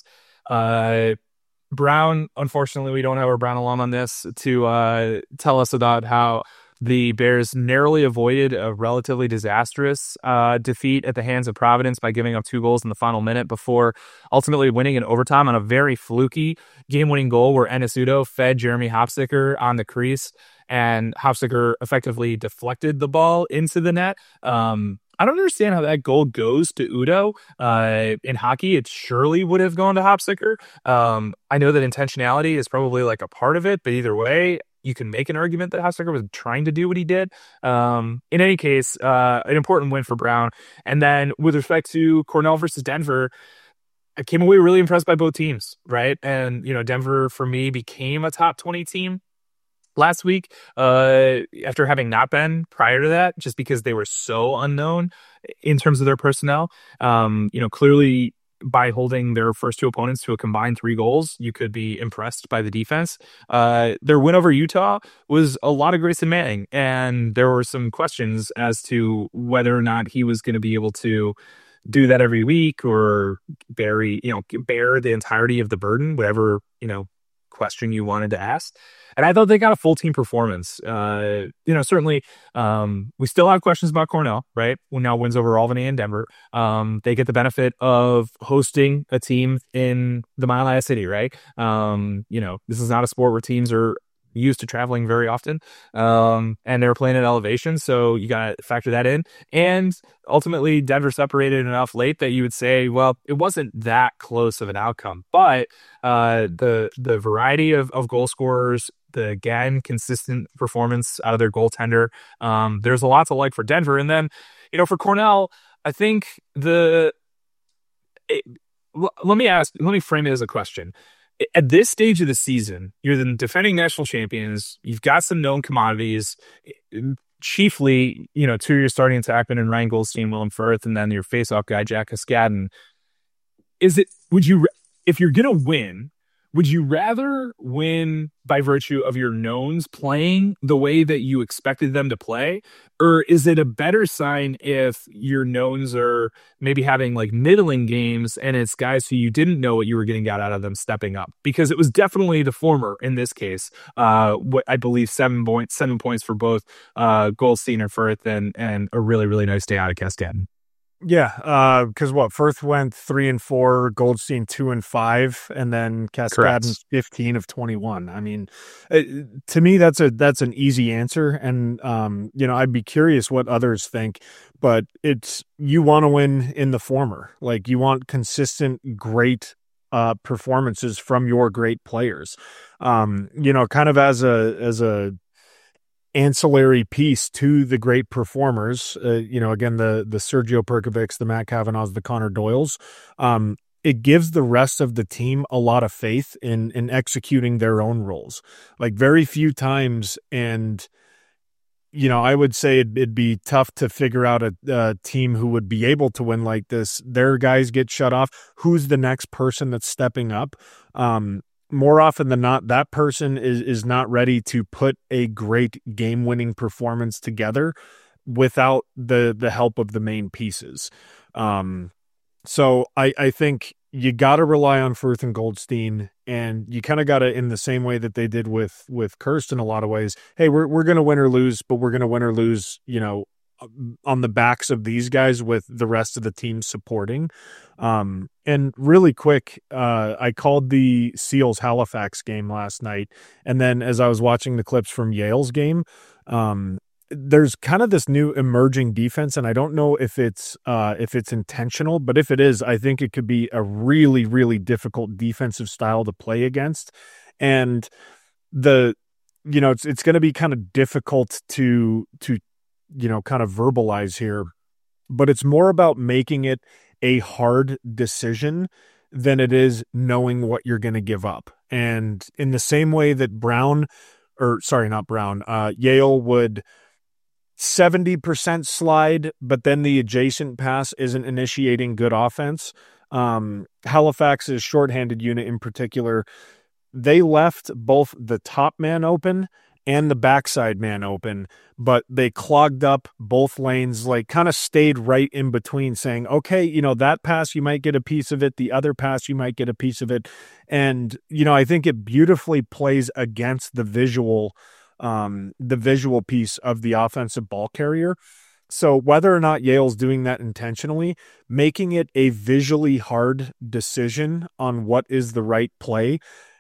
Uh, Brown, unfortunately, we don't have our Brown alum on this to uh, tell us about how the Bears narrowly avoided a relatively disastrous uh, defeat at the hands of Providence by giving up two goals in the final minute before ultimately winning in overtime on a very fluky game-winning goal where Enes Udoh fed Jeremy Hofstetter on the crease, and Hofstetter effectively deflected the ball into the net. Um, I don't understand how that goal goes to Udoh. Uh, in hockey, it surely would have gone to Hofstetter. Um, I know that intentionality is probably like a part of it, but either way, you can make an argument that Hofstetter was trying to do what he did. Um, in any case, uh, an important win for Brown. And then with respect to Cornell versus Denver, I came away really impressed by both teams, right? And, you know, Denver, for me, became a top twenty team last week, uh, after having not been prior to that, just because they were so unknown in terms of their personnel. Um, you know, clearly by holding their first two opponents to a combined three goals, you could be impressed by the defense. Uh, their win over Utah was a lot of Grayson Manning, and there were some questions as to whether or not he was going to be able to do that every week or bear, you know, bear the entirety of the burden, whatever, you know, question you wanted to ask. And I thought they got a full team performance. Uh, you know, certainly um, we still have questions about Cornell, right? Who now wins over Albany and Denver. Um, they get the benefit of hosting a team in the Mile High City, right? Um, you know, this is not a sport where teams are used to traveling very often, um, and they were playing at elevation, so you got to factor that in. And ultimately, Denver separated enough late that you would say, well, it wasn't that close of an outcome. But uh, the the variety of, of goal scorers, the again consistent performance out of their goaltender, um, there's a lot to like for Denver. And then, you know, for Cornell, I think the it, let me ask, let me frame it as a question. At this stage of the season, you're the defending national champions. You've got some known commodities, chiefly, you know, two of your starting attackmen and Ryan Goldstein, Willem Firth, and then your faceoff guy, Jack Kaskadden. Is it, would you, if you're going to win, would you rather win by virtue of your knowns playing the way that you expected them to play? Or is it a better sign if your knowns are maybe having like middling games and it's guys who you didn't know what you were getting out of them stepping up? Because it was definitely the former in this case. Uh, what I believe seven points, seven points for both uh, Goldstein and Firth, and, and a really, really nice day out of Kaskadden. Yeah, because what Firth went three and four, Goldstein two and five, and then Kaskadin fifteen of twenty-one. I mean, it, to me, that's a that's an easy answer, and um, you know, I'd be curious what others think. But it's you want to win in the former, like you want consistent, great uh, performances from your great players. Um, you know, kind of as a as a ancillary piece to the great performers, uh, you know, again, the the Sergio Perkovics, the Matt Kavanaughs, the Connor Doyles, um, it gives the rest of the team a lot of faith in in executing their own roles. Like very few times, and you know, I would say it'd, it'd be tough to figure out a, a team who would be able to win like this. Their guys get shut off. Who's the next person that's stepping up? Um, More often than not, that person is is not ready to put a great game-winning performance together without the the help of the main pieces. Um, so I, I think you got to rely on Firth and Goldstein, and you kind of got to, in the same way that they did with with Kirst in a lot of ways. Hey, we're we're going to win or lose, but we're going to win or lose, you know, on the backs of these guys with the rest of the team supporting. Um, and really quick, uh, I called the Seals Halifax game last night. And then as I was watching the clips from Yale's game, um, there's kind of this new emerging defense. And I don't know if it's, uh, if it's intentional, but if it is, I think it could be a really, really difficult defensive style to play against. And the, you know, it's, it's going to be kind of difficult to, to, you know, kind of verbalize here, but it's more about making it a hard decision than it is knowing what you're going to give up. And in the same way that Brown, or sorry, not Brown, uh, Yale would seventy percent slide, but then the adjacent pass isn't initiating good offense. Um, Halifax's shorthanded unit in particular, they left both the top man open and the backside man open, but they clogged up both lanes, like kind of stayed right in between saying, okay, you know, that pass, you might get a piece of it. The other pass, you might get a piece of it. And, you know, I think it beautifully plays against the visual, um, the visual piece of the offensive ball carrier. So whether or not Yale's doing that intentionally, making it a visually hard decision on what is the right play.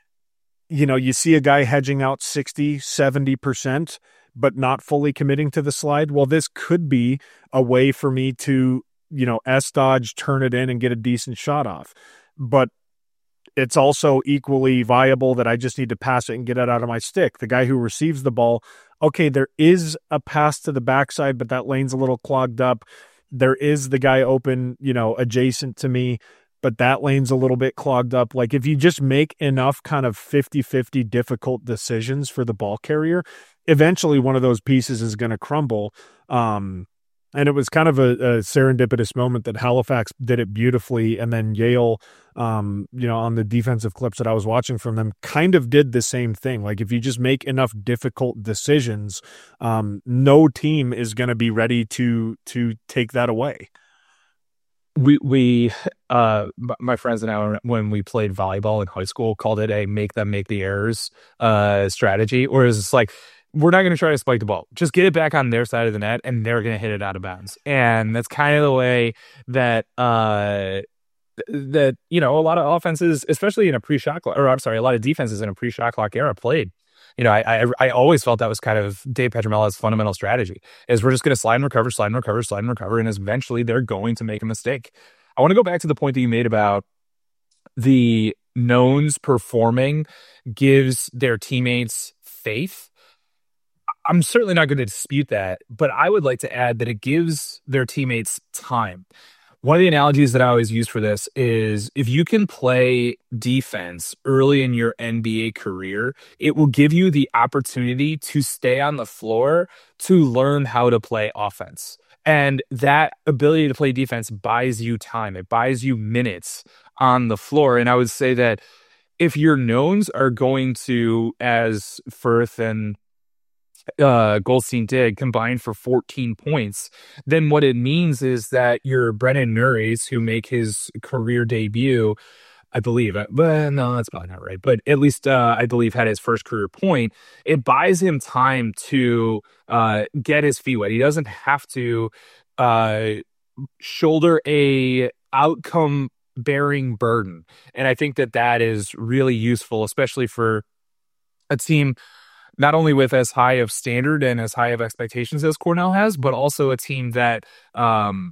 You know, you see a guy hedging out sixty, seventy percent, but not fully committing to the slide. Well, this could be a way for me to, you know, S-dodge, turn it in and get a decent shot off. But it's also equally viable that I just need to pass it and get it out of my stick. The guy who receives the ball, okay, there is a pass to the backside, but that lane's a little clogged up. There is the guy open, you know, adjacent to me, but that lane's a little bit clogged up. Like if you just make enough kind of fifty-fifty difficult decisions for the ball carrier, eventually one of those pieces is going to crumble. Um, and it was kind of a, a serendipitous moment that Halifax did it beautifully. And then Yale, um, you know, on the defensive clips that I was watching from them, kind of did the same thing. Like if you just make enough difficult decisions, um, no team is going to be ready to to take that away. We, we, uh, my friends and I, when we played volleyball in high school, called it a make them make the errors, uh, strategy. Or it's like, we're not going to try to spike the ball. Just get it back on their side of the net and they're going to hit it out of bounds. And that's kind of the way that, uh, that, you know, a lot of offenses, especially in a pre-shot clock, or I'm sorry, a lot of defenses in a pre-shot clock era played. You know, I, I I always felt that was kind of Dave Petromella's fundamental strategy is we're just going to slide and recover, slide and recover, slide and recover, and eventually they're going to make a mistake. I want to go back to the point that you made about the knowns performing gives their teammates faith. I'm certainly not going to dispute that, but I would like to add that it gives their teammates time. One of the analogies that I always use for this is if you can play defense early in your N B A career, it will give you the opportunity to stay on the floor to learn how to play offense. And that ability to play defense buys you time. It buys you minutes on the floor. And I would say that if your knowns are going to, as Firth and uh, Goldstein did, combined for fourteen points, then what it means is that your Brennan Murrays, who make his career debut, I believe, well, no, that's probably not right, but at least uh, I believe had his first career point, it buys him time to uh, get his feet wet. He doesn't have to uh, shoulder a outcome bearing burden. And I think that that is really useful, especially for a team not only with as high of standard and as high of expectations as Cornell has, but also a team that um,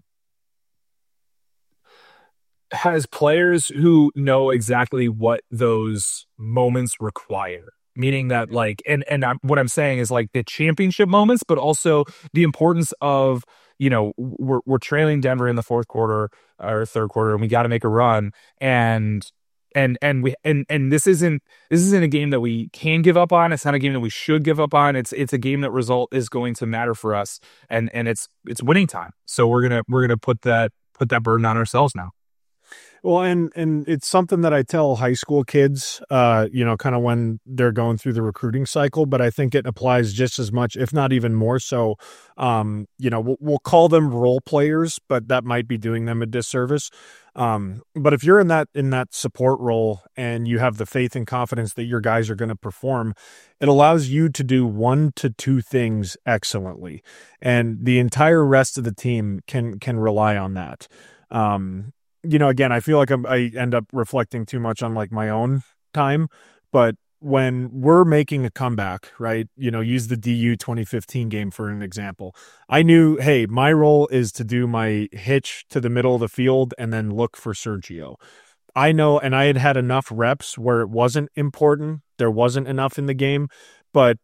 has players who know exactly what those moments require. Meaning that, like, and and I'm, what I'm saying is like the championship moments, but also the importance of, you know, we're we're trailing Denver in the fourth quarter or third quarter, and we got to make a run, and and and we and and this isn't this isn't a game that we can give up on. It's not a game that we should give up on. It's it's a game that result is going to matter for us, and and it's it's winning time. So we're gonna we're gonna put that put that burden on ourselves now. Well, and and it's something that I tell high school kids, uh, you know, kind of when they're going through the recruiting cycle, but I think it applies just as much, if not even more so. Um, you know, we'll, we'll call them role players, but that might be doing them a disservice. Um, but if you're in that in that support role and you have the faith and confidence that your guys are going to perform, it allows you to do one to two things excellently, and the entire rest of the team can can rely on that. Um, you know, again, I feel like I'm, I end up reflecting too much on like my own time, but when we're making a comeback, right, you know, use the D U twenty fifteen game for an example. I knew, hey, my role is to do my hitch to the middle of the field and then look for Sergio. I know, and I had had enough reps where it wasn't important. There wasn't enough in the game, but,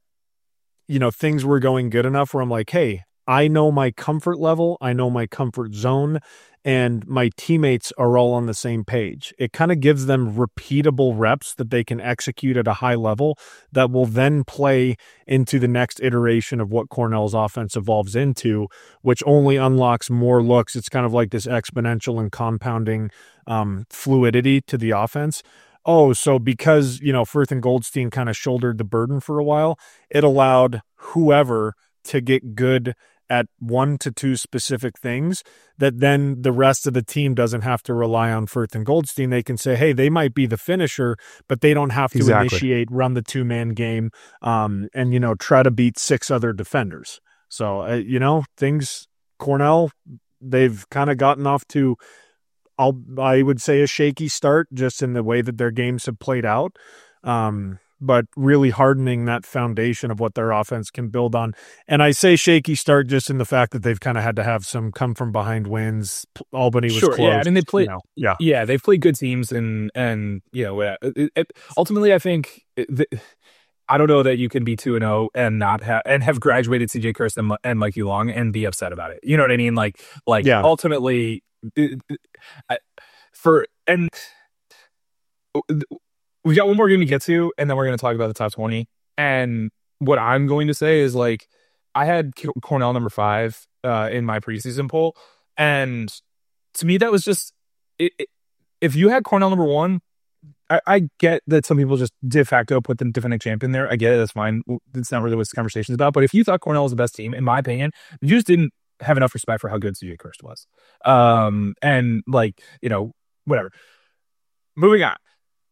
you know, things were going good enough where I'm like, hey, I know my comfort level. I know my comfort zone. And my teammates are all on the same page. It kind of gives them repeatable reps that they can execute at a high level that will then play into the next iteration of what Cornell's offense evolves into, which only unlocks more looks. It's kind of like this exponential and compounding um, fluidity to the offense. Oh, so because, you know, Firth and Goldstein kind of shouldered the burden for a while, it allowed whoever to get good at one to two specific things that then the rest of the team doesn't have to rely on Firth and Goldstein. They can say, hey, they might be the finisher, but they don't have to exactly. initiate, run the two-man game, um, and, you know, try to beat six other defenders. So, uh, you know, things, Cornell, they've kind of gotten off to, I'll, I would say, a shaky start just in the way that their games have played out. Um, but really hardening that foundation of what their offense can build on. And I say shaky start just in the fact that they've kind of had to have some come from behind wins. Albany was sure, close. Yeah, I mean, they played, you know, yeah. yeah, they've played good teams, and, and you know, it, it, ultimately, I think, the, I don't know that you can be two and oh and not have, and have graduated C J Kirsten and Mikey Long and be upset about it. You know what I mean? Like, like yeah. ultimately, for, and, we've got one more game to get to, and then we're going to talk about the top twenty. And what I'm going to say is, like, I had Cornell number five uh, in my preseason poll, and to me, that was just it, it, if you had Cornell number one, I, I get that some people just de facto put the defending champion there. I get it; that's fine. It's not really what this conversation is about. But if you thought Cornell was the best team, in my opinion, you just didn't have enough respect for how good C J Kirst was, um, and like you know, whatever. Moving on.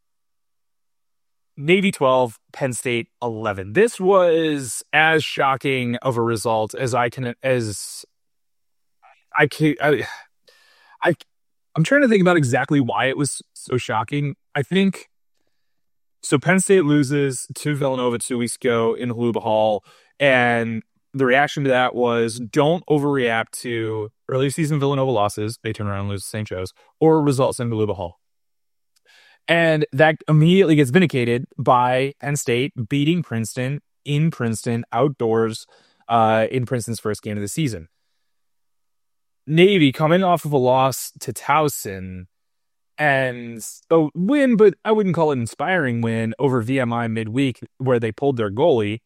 Navy twelve, Penn State eleven. This was as shocking of a result as I can, as I can, I, I, I'm trying to think about exactly why it was so shocking. I think, so Penn State loses to Villanova two weeks ago in Holuba Hall, and the reaction to that was, don't overreact to early season Villanova losses, they turn around and lose to Saint Joe's, or results in Holuba Hall. And that immediately gets vindicated by Penn State beating Princeton in Princeton outdoors uh, in Princeton's first game of the season. Navy coming off of a loss to Towson and a win, but I wouldn't call it an inspiring win over V M I midweek where they pulled their goalie.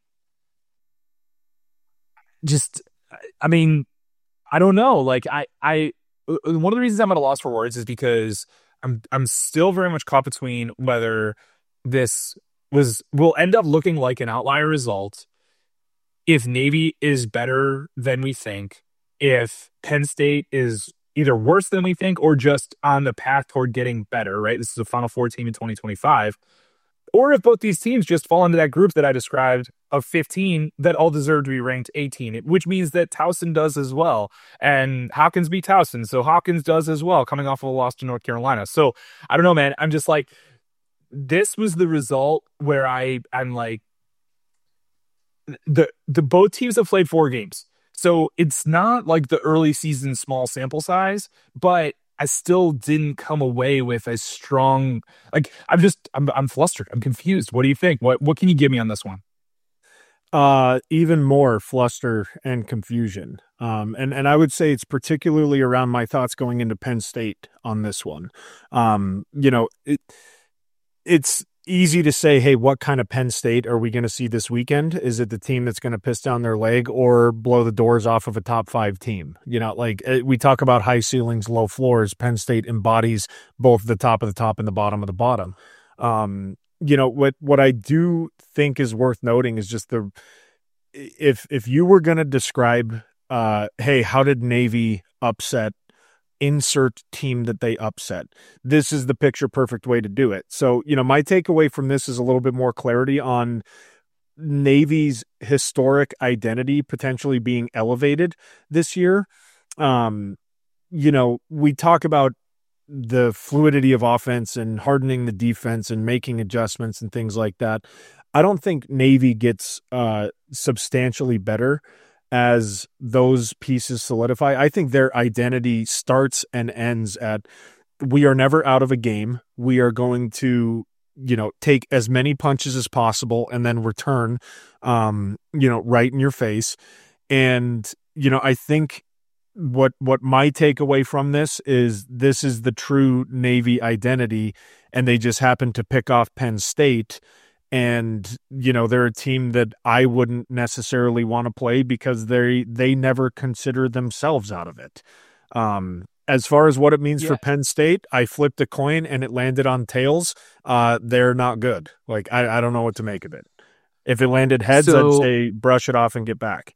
Just, I mean, I don't know. Like, I, I, one of the reasons I'm at a loss for words is because I'm I'm still very much caught between whether this was will end up looking like an outlier result if Navy is better than we think, if Penn State is either worse than we think or just on the path toward getting better, right? This is a Final Four team in twenty twenty-five. or if both these teams just fall into that group that I described of fifteen that all deserve to be ranked eighteen, which means that Towson does as well. And Hopkins beat Towson, so Hopkins does as well, coming off of a loss to North Carolina. So I don't know, man. I'm just like, this was the result where I, I'm like, the the both teams have played four games. So it's not like the early season small sample size, but I still didn't come away with a strong, like, I'm just, I'm, I'm flustered. I'm confused. What do you think? What, what can you give me on this one? Uh, even more fluster and confusion. Um, and, and I would say it's particularly around my thoughts going into Penn State on this one. Um, you know, it, it's easy to say, hey, what kind of Penn State are we going to see this weekend? Is it the team that's going to piss down their leg or blow the doors off of a top five team? You know, like we talk about high ceilings, low floors. Penn State embodies both the top of the top and the bottom of the bottom. Um, you know, what, what I do think is worth noting is just the, if, if you were going to describe, uh, hey, how did Navy upset insert team that they upset? This is the picture perfect way to do it. So, you know, my takeaway from this is a little bit more clarity on Navy's historic identity potentially being elevated this year. Um, you know, we talk about the fluidity of offense and hardening the defense and making adjustments and things like that. I don't think Navy gets uh, substantially better as those pieces solidify. I think their identity starts and ends at, we are never out of a game. We are going to, you know, take as many punches as possible and then return, um, you know, right in your face. And, you know, I think what, what my takeaway from this is, this is the true Navy identity, and they just happen to pick off Penn State. And, you know, they're a team that I wouldn't necessarily want to play because they they never consider themselves out of it. Um, as far as what it means yeah. for Penn State, I flipped a coin and it landed on tails. Uh, they're not good. Like, I, I don't know what to make of it. If it landed heads, So, I'd say brush it off and get back.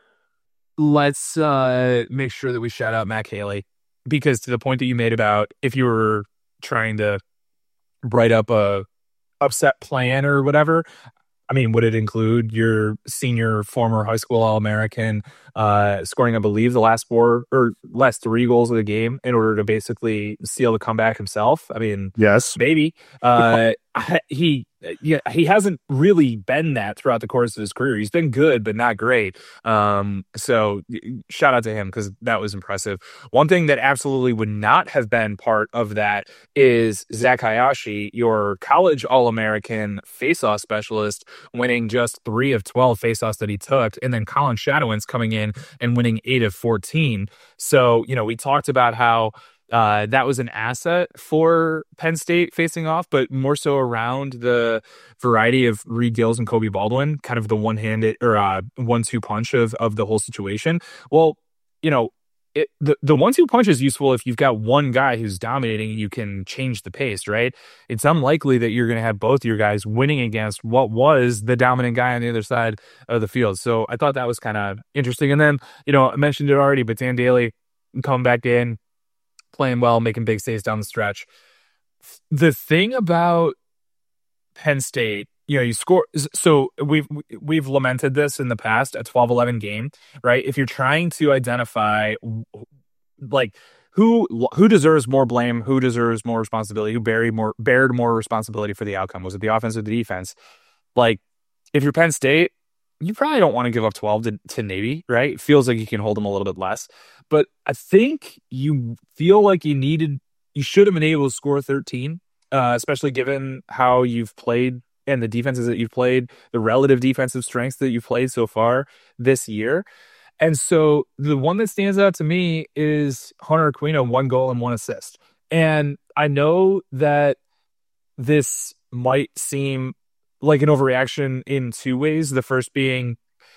Let's uh, make sure that we shout out Mac Haley, because to the point that you made about if you were trying to write up a upset plan or whatever, I mean, would it include your senior former high school All-American uh, scoring, I believe, the last four or last three goals of the game in order to basically seal the comeback himself? I mean, yes, maybe. Uh, he yeah, he hasn't really been that throughout the course of his career. He's been good, but not great. Um, so shout out to him, because that was impressive. One thing that absolutely would not have been part of that is Zach Hayashi, your college All-American faceoff specialist, winning just three of twelve faceoffs that he took, and then Colin Shadowins coming in and winning eight of fourteen. So, you know, we talked about how Uh, that was an asset for Penn State facing off, but more so around the variety of Reed Gills and Kobe Baldwin, kind of the one-handed or uh, one-two punch of, of the whole situation. Well, you know, it, the, the one-two punch is useful if you've got one guy who's dominating and you can change the pace, right? It's unlikely that you're going to have both your guys winning against what was the dominant guy on the other side of the field. So I thought that was kind of interesting. And then, you know, I mentioned it already, but Dan Daly coming back in, playing well, making big saves down the stretch. The thing about Penn State, you know, you score. So we've we've lamented this in the past, a twelve eleven game, right? If you're trying to identify, like, who who deserves more blame, who deserves more responsibility, who buried more bared more responsibility for the outcome, was it the offense or the defense? Like, if you're Penn State, you probably don't want to give up twelve to, to Navy, right? It feels like you can hold them a little bit less. But I think you feel like you needed, you should have been able to score thirteen, uh, especially given how you've played and the defenses that you've played, the relative defensive strengths that you've played so far this year. And so the one that stands out to me is Hunter Aquino, one goal and one assist. And I know that this might seem like an overreaction in two ways. The first being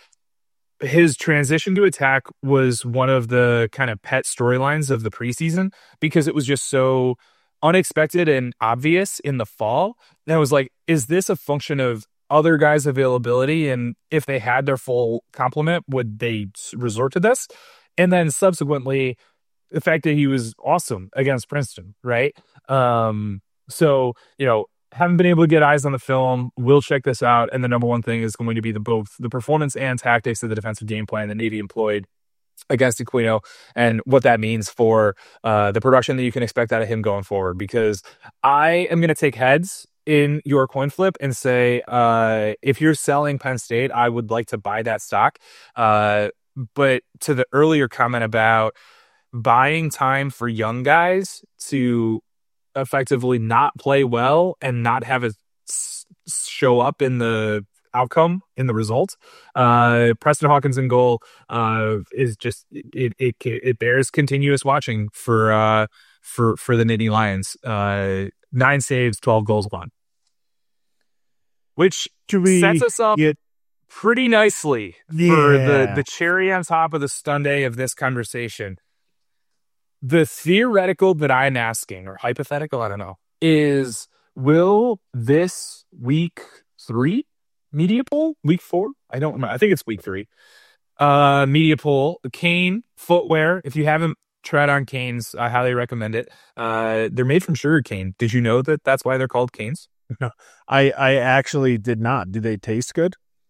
his transition to attack was one of the kind of pet storylines of the preseason, because it was just so unexpected and obvious in the fall. And I was like, is this a function of other guys' availability? And if they had their full complement, would they resort to this? And then subsequently, the fact that he was awesome against Princeton, right? Um, so, you know, haven't been able to get eyes on the film. We'll check this out. And the number one thing is going to be the both the performance and tactics of the defensive game plan that Navy employed against Aquino, and what that means for uh, the production that you can expect out of him going forward. Because I am going to take heads in your coin flip and say, uh, if you're selling Penn State, I would like to buy that stock. Uh, but to the earlier comment about buying time for young guys to effectively not play well and not have it s- show up in the outcome, in the result. Uh, Preston Hawkins in goal uh, is just it, it it bears continuous watching for uh, for for the Nittany Lions. Uh, nine saves, twelve goals won, which we sets us up get, pretty nicely yeah. for the the cherry on top of the sundae of this conversation. The theoretical that I'm asking, or hypothetical, I don't know, is will this week three media poll, week four? I don't remember. I think it's week three. Uh, media poll, Kane footwear. If you haven't tried on Canes, I highly recommend it. Uh, they're made from sugar cane. Did you know that that's why they're called Canes? No, I, I actually did not. Do they taste good?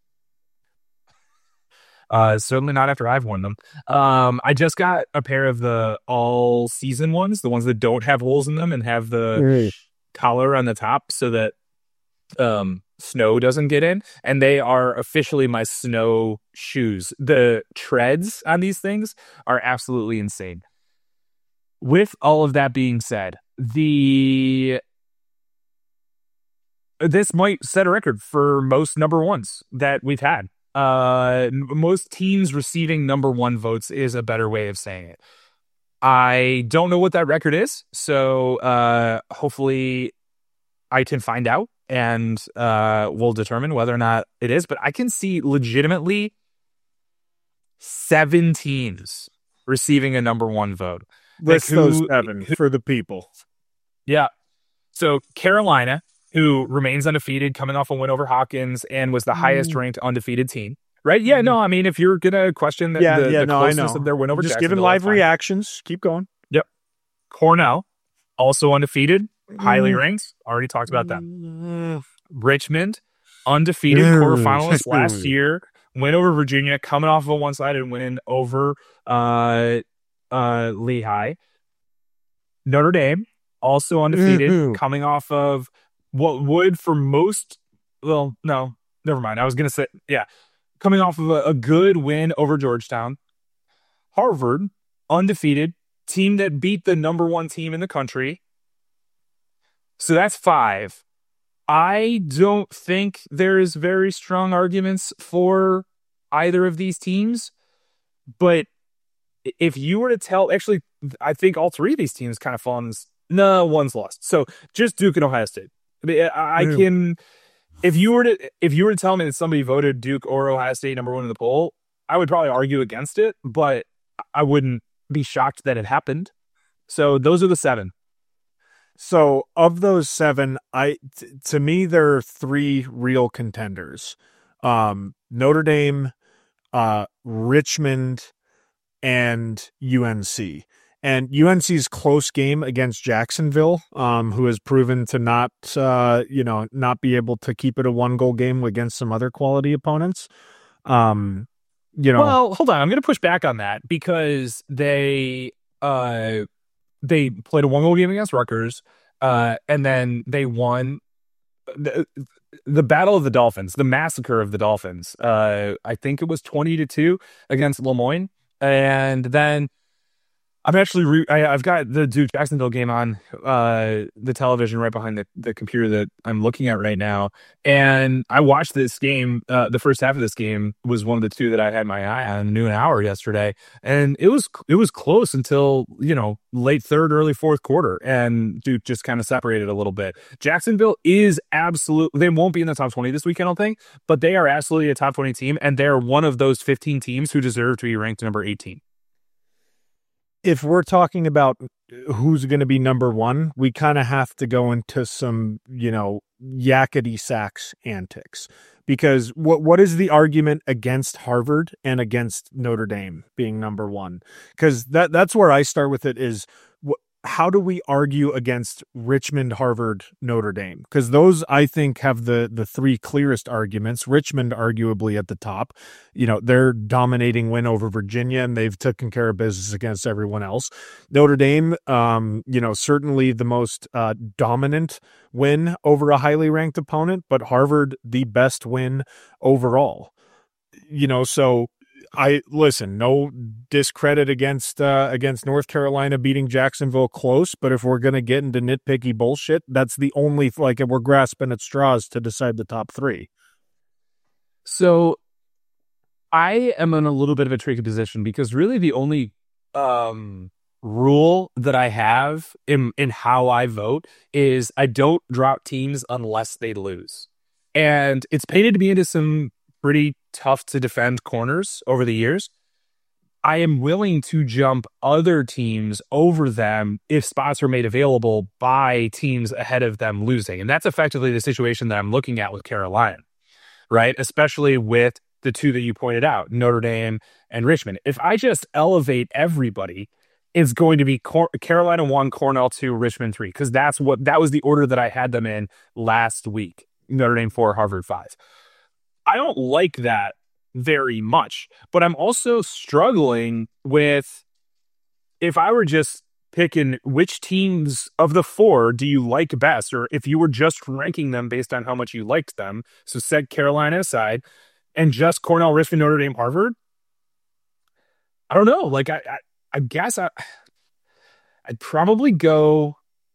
Uh, certainly not after I've worn them. Um, I just got a pair of the all season ones, the ones that don't have holes in them and have the Mm. collar on the top so that um snow doesn't get in, and they are officially my snow shoes. The treads on these things are absolutely insane. With all of that being said, the this might set a record for most number ones that we've had. Uh, most teams receiving number one votes is a better way of saying it. I don't know what that record is, so uh, hopefully I can find out, and uh, we'll determine whether or not it is. But I can see legitimately seven teams receiving a number one vote. List Like, who- those seven who- for the people. Yeah. So Carolina, who remains undefeated, coming off a win over Hawkins, and was the highest ranked undefeated team. Right? Yeah, no, I mean, if you're going to question the, Yeah, the, yeah, the no, I closeness know. of their win over Just Jacksonville, giving live that's fine. reactions. Keep going. Cornell, also undefeated, highly ranked. Already talked about them. Mm. Richmond, undefeated, Mm. quarterfinalists last year, win over Virginia, coming off of a one-sided win over uh, uh, Lehigh. Notre Dame, also undefeated, Mhm. coming off of what would for most, well, no, never mind. I was going to say, yeah, coming off of a, a good win over Georgetown. Harvard, undefeated, team that beat the number one team in the country. So that's five. I don't think there's very strong arguments for either of these teams, but if you were to tell, actually, I think all three of these teams kind of fall in this. No, one's lost. So just Duke and Ohio State. I mean, I, I Yeah. can, if you were to, if you were to tell me that somebody voted Duke or Ohio State number one in the poll, I would probably argue against it, but I wouldn't be shocked that it happened. So those are the seven. So of those seven, I t- to me there are three real contenders: um, Notre Dame, uh, Richmond, and U N C. And U N C's close game against Jacksonville, um, who has proven to not, uh, you know, not be able to keep it a one goal game against some other quality opponents. Um, you know, Well, hold on. I'm going to push back on that because they uh, they played a one goal game against Rutgers, uh, and then they won the, the Battle of the Dolphins, the massacre of the Dolphins. Uh, I think it was twenty to two against Lemoyne, and then I'm actually re- I, I've got the Duke Jacksonville game on uh, the television right behind the, the computer that I'm looking at right now, and I watched this game. Uh, the first half of this game was one of the two that I had my eye on noon hour yesterday, and it was it was close until, you know, late third, early fourth quarter, and Duke just kind of separated a little bit. Jacksonville is absolute. They won't be in the top twenty this week, I don't think, but they are absolutely a top twenty team, and they're one of those fifteen teams who deserve to be ranked number eighteen. if we're talking about who's going to be number one, we kind of have to go into some, you know, yakety sax antics, because what what is the argument against Harvard and against Notre Dame being number one? Because that that's where I start with it is, wh- how do we argue against Richmond, Harvard, Notre Dame? Because those, I think, have the the three clearest arguments. Richmond, arguably at the top. You know, they're dominating win over Virginia, and they've taken care of business against everyone else. Notre Dame, um, you know, certainly the most uh, dominant win over a highly ranked opponent, but Harvard, the best win overall. You know, so I listen, no discredit against uh, against North Carolina beating Jacksonville close, but if we're going to get into nitpicky bullshit, that's the only, like, we're grasping at straws to decide the top three. So I am in a little bit of a tricky position because really the only um, rule that I have in, in how I vote is I don't drop teams unless they lose. And it's painted me into some pretty tough to defend corners over the years. I am willing to jump other teams over them if spots are made available by teams ahead of them losing. And that's effectively the situation that I'm looking at with Carolina, right? Especially with the two that you pointed out, Notre Dame and Richmond. If I just elevate everybody, it's going to be Cor- Carolina one, Cornell two, Richmond three, because that's what that was the order that I had them in last week. Notre Dame four, Harvard five. I don't like that very much, but I'm also struggling with if I were just picking which teams of the four do you like best, or if you were just ranking them based on how much you liked them. So set Carolina aside and just Cornell, Richmond, Notre Dame, Harvard. I don't know. Like, I, I, I guess I, I'd probably go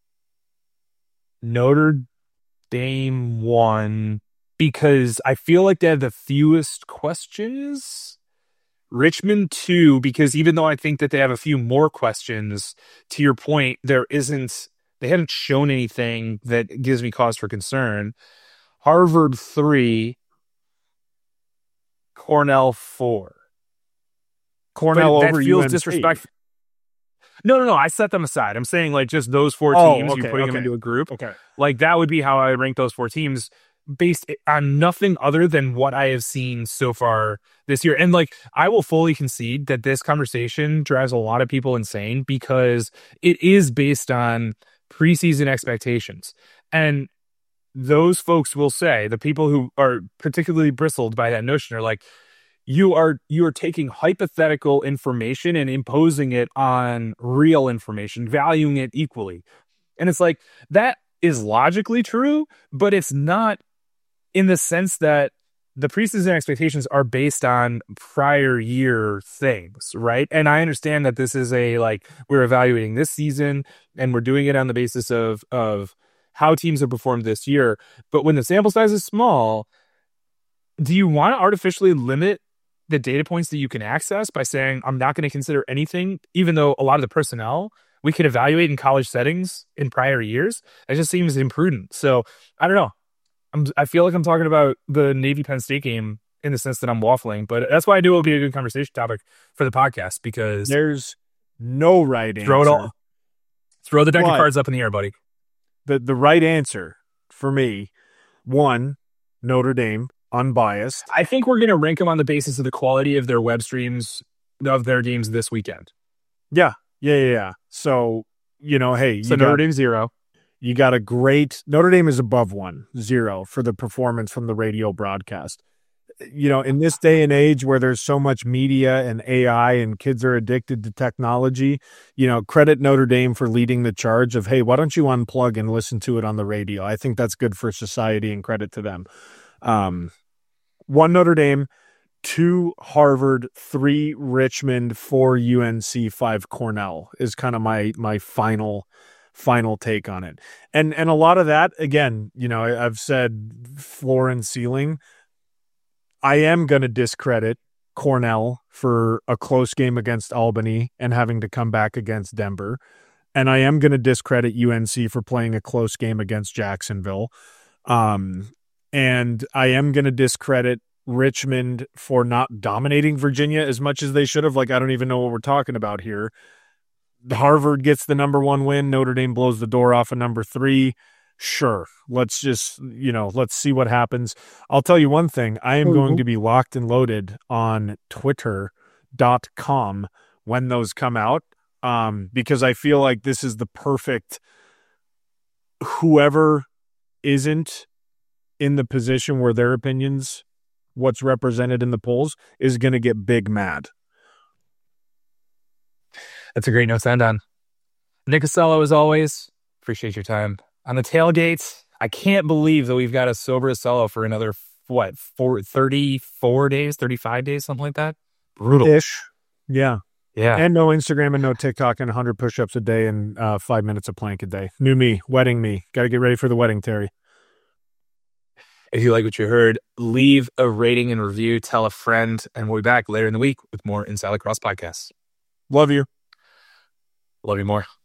Notre Dame one, because I feel like they have the fewest questions. Richmond two, because even though I think that they have a few more questions, to your point, there isn't, they haven't shown anything that gives me cause for concern. Harvard three, Cornell four. Cornell but over that feels U N C. Disrespectful. No, no, no. I set them aside. I'm saying like just those four Oh, teams, okay, you're putting okay. them into a group. Okay. Like that would be how I rank those four teams, based on nothing other than what I have seen so far this year. And like, I will fully concede that this conversation drives a lot of people insane because it is based on preseason expectations. And those folks will say, the people who are particularly bristled by that notion are like, you are, you are taking hypothetical information and imposing it on real information, valuing it equally. And it's like, that is logically true, but it's not in the sense that the preseason expectations are based on prior year things, right? And I understand that this is a, like, we're evaluating this season and we're doing it on the basis of, of how teams have performed this year. But when the sample size is small, do you want to artificially limit the data points that you can access by saying, I'm not going to consider anything, even though a lot of the personnel we could evaluate in college settings in prior years? That just seems imprudent. So I don't know. I'm, I feel like I'm talking about the Navy Penn State game in the sense that I'm waffling, but that's why I do it would be a good conversation topic for the podcast, because there's no right answer. Throw it all, throw the deck But of cards up in the air, buddy. The the right answer for me, one, Notre Dame, unbiased. I think we're going to rank them on the basis of the quality of their web streams of their games this weekend. Yeah, yeah, yeah. yeah. So, you know, hey, you so Notre got, Dame zero. You got a great Notre Dame is above one, zero for the performance from the radio broadcast. You know, in this day and age where there's so much media and A I and kids are addicted to technology, you know, credit Notre Dame for leading the charge of, hey, why don't you unplug and listen to it on the radio? I think that's good for society, and credit to them. Um, one Notre Dame, two Harvard, three Richmond, four U N C, five Cornell is kind of my my final final take on it. And and a lot of that, again, you know, I've said floor and ceiling. I am going to discredit Cornell for a close game against Albany and having to come back against Denver. And I am going to discredit U N C for playing a close game against Jacksonville. Um, and I am going to discredit Richmond for not dominating Virginia as much as they should have. Like, I don't even know what we're talking about here. Harvard gets the number one win. Notre Dame blows the door off of number three. Sure. Let's just, you know, let's see what happens. I'll tell you one thing. I am mm-hmm. going to be locked and loaded on twitter dot com when those come out. um, because I feel like this is the perfect, whoever isn't in the position where their opinions, what's represented in the polls, is going to get big mad. That's a great note to end on. Nick Casello, as always, appreciate your time. On the tailgate, I can't believe that we've got a sober Casello for another, what, four, thirty-four days, thirty-five days, something like that? Brutal. Ish. Yeah. Yeah. And no Instagram and no TikTok and one hundred push-ups a day and uh, five minutes of plank a day. New me, wedding me. Got to get ready for the wedding, Terry. If you like what you heard, leave a rating and review, tell a friend, and we'll be back later in the week with more Inside Lacrosse podcasts. Love you. Love you more.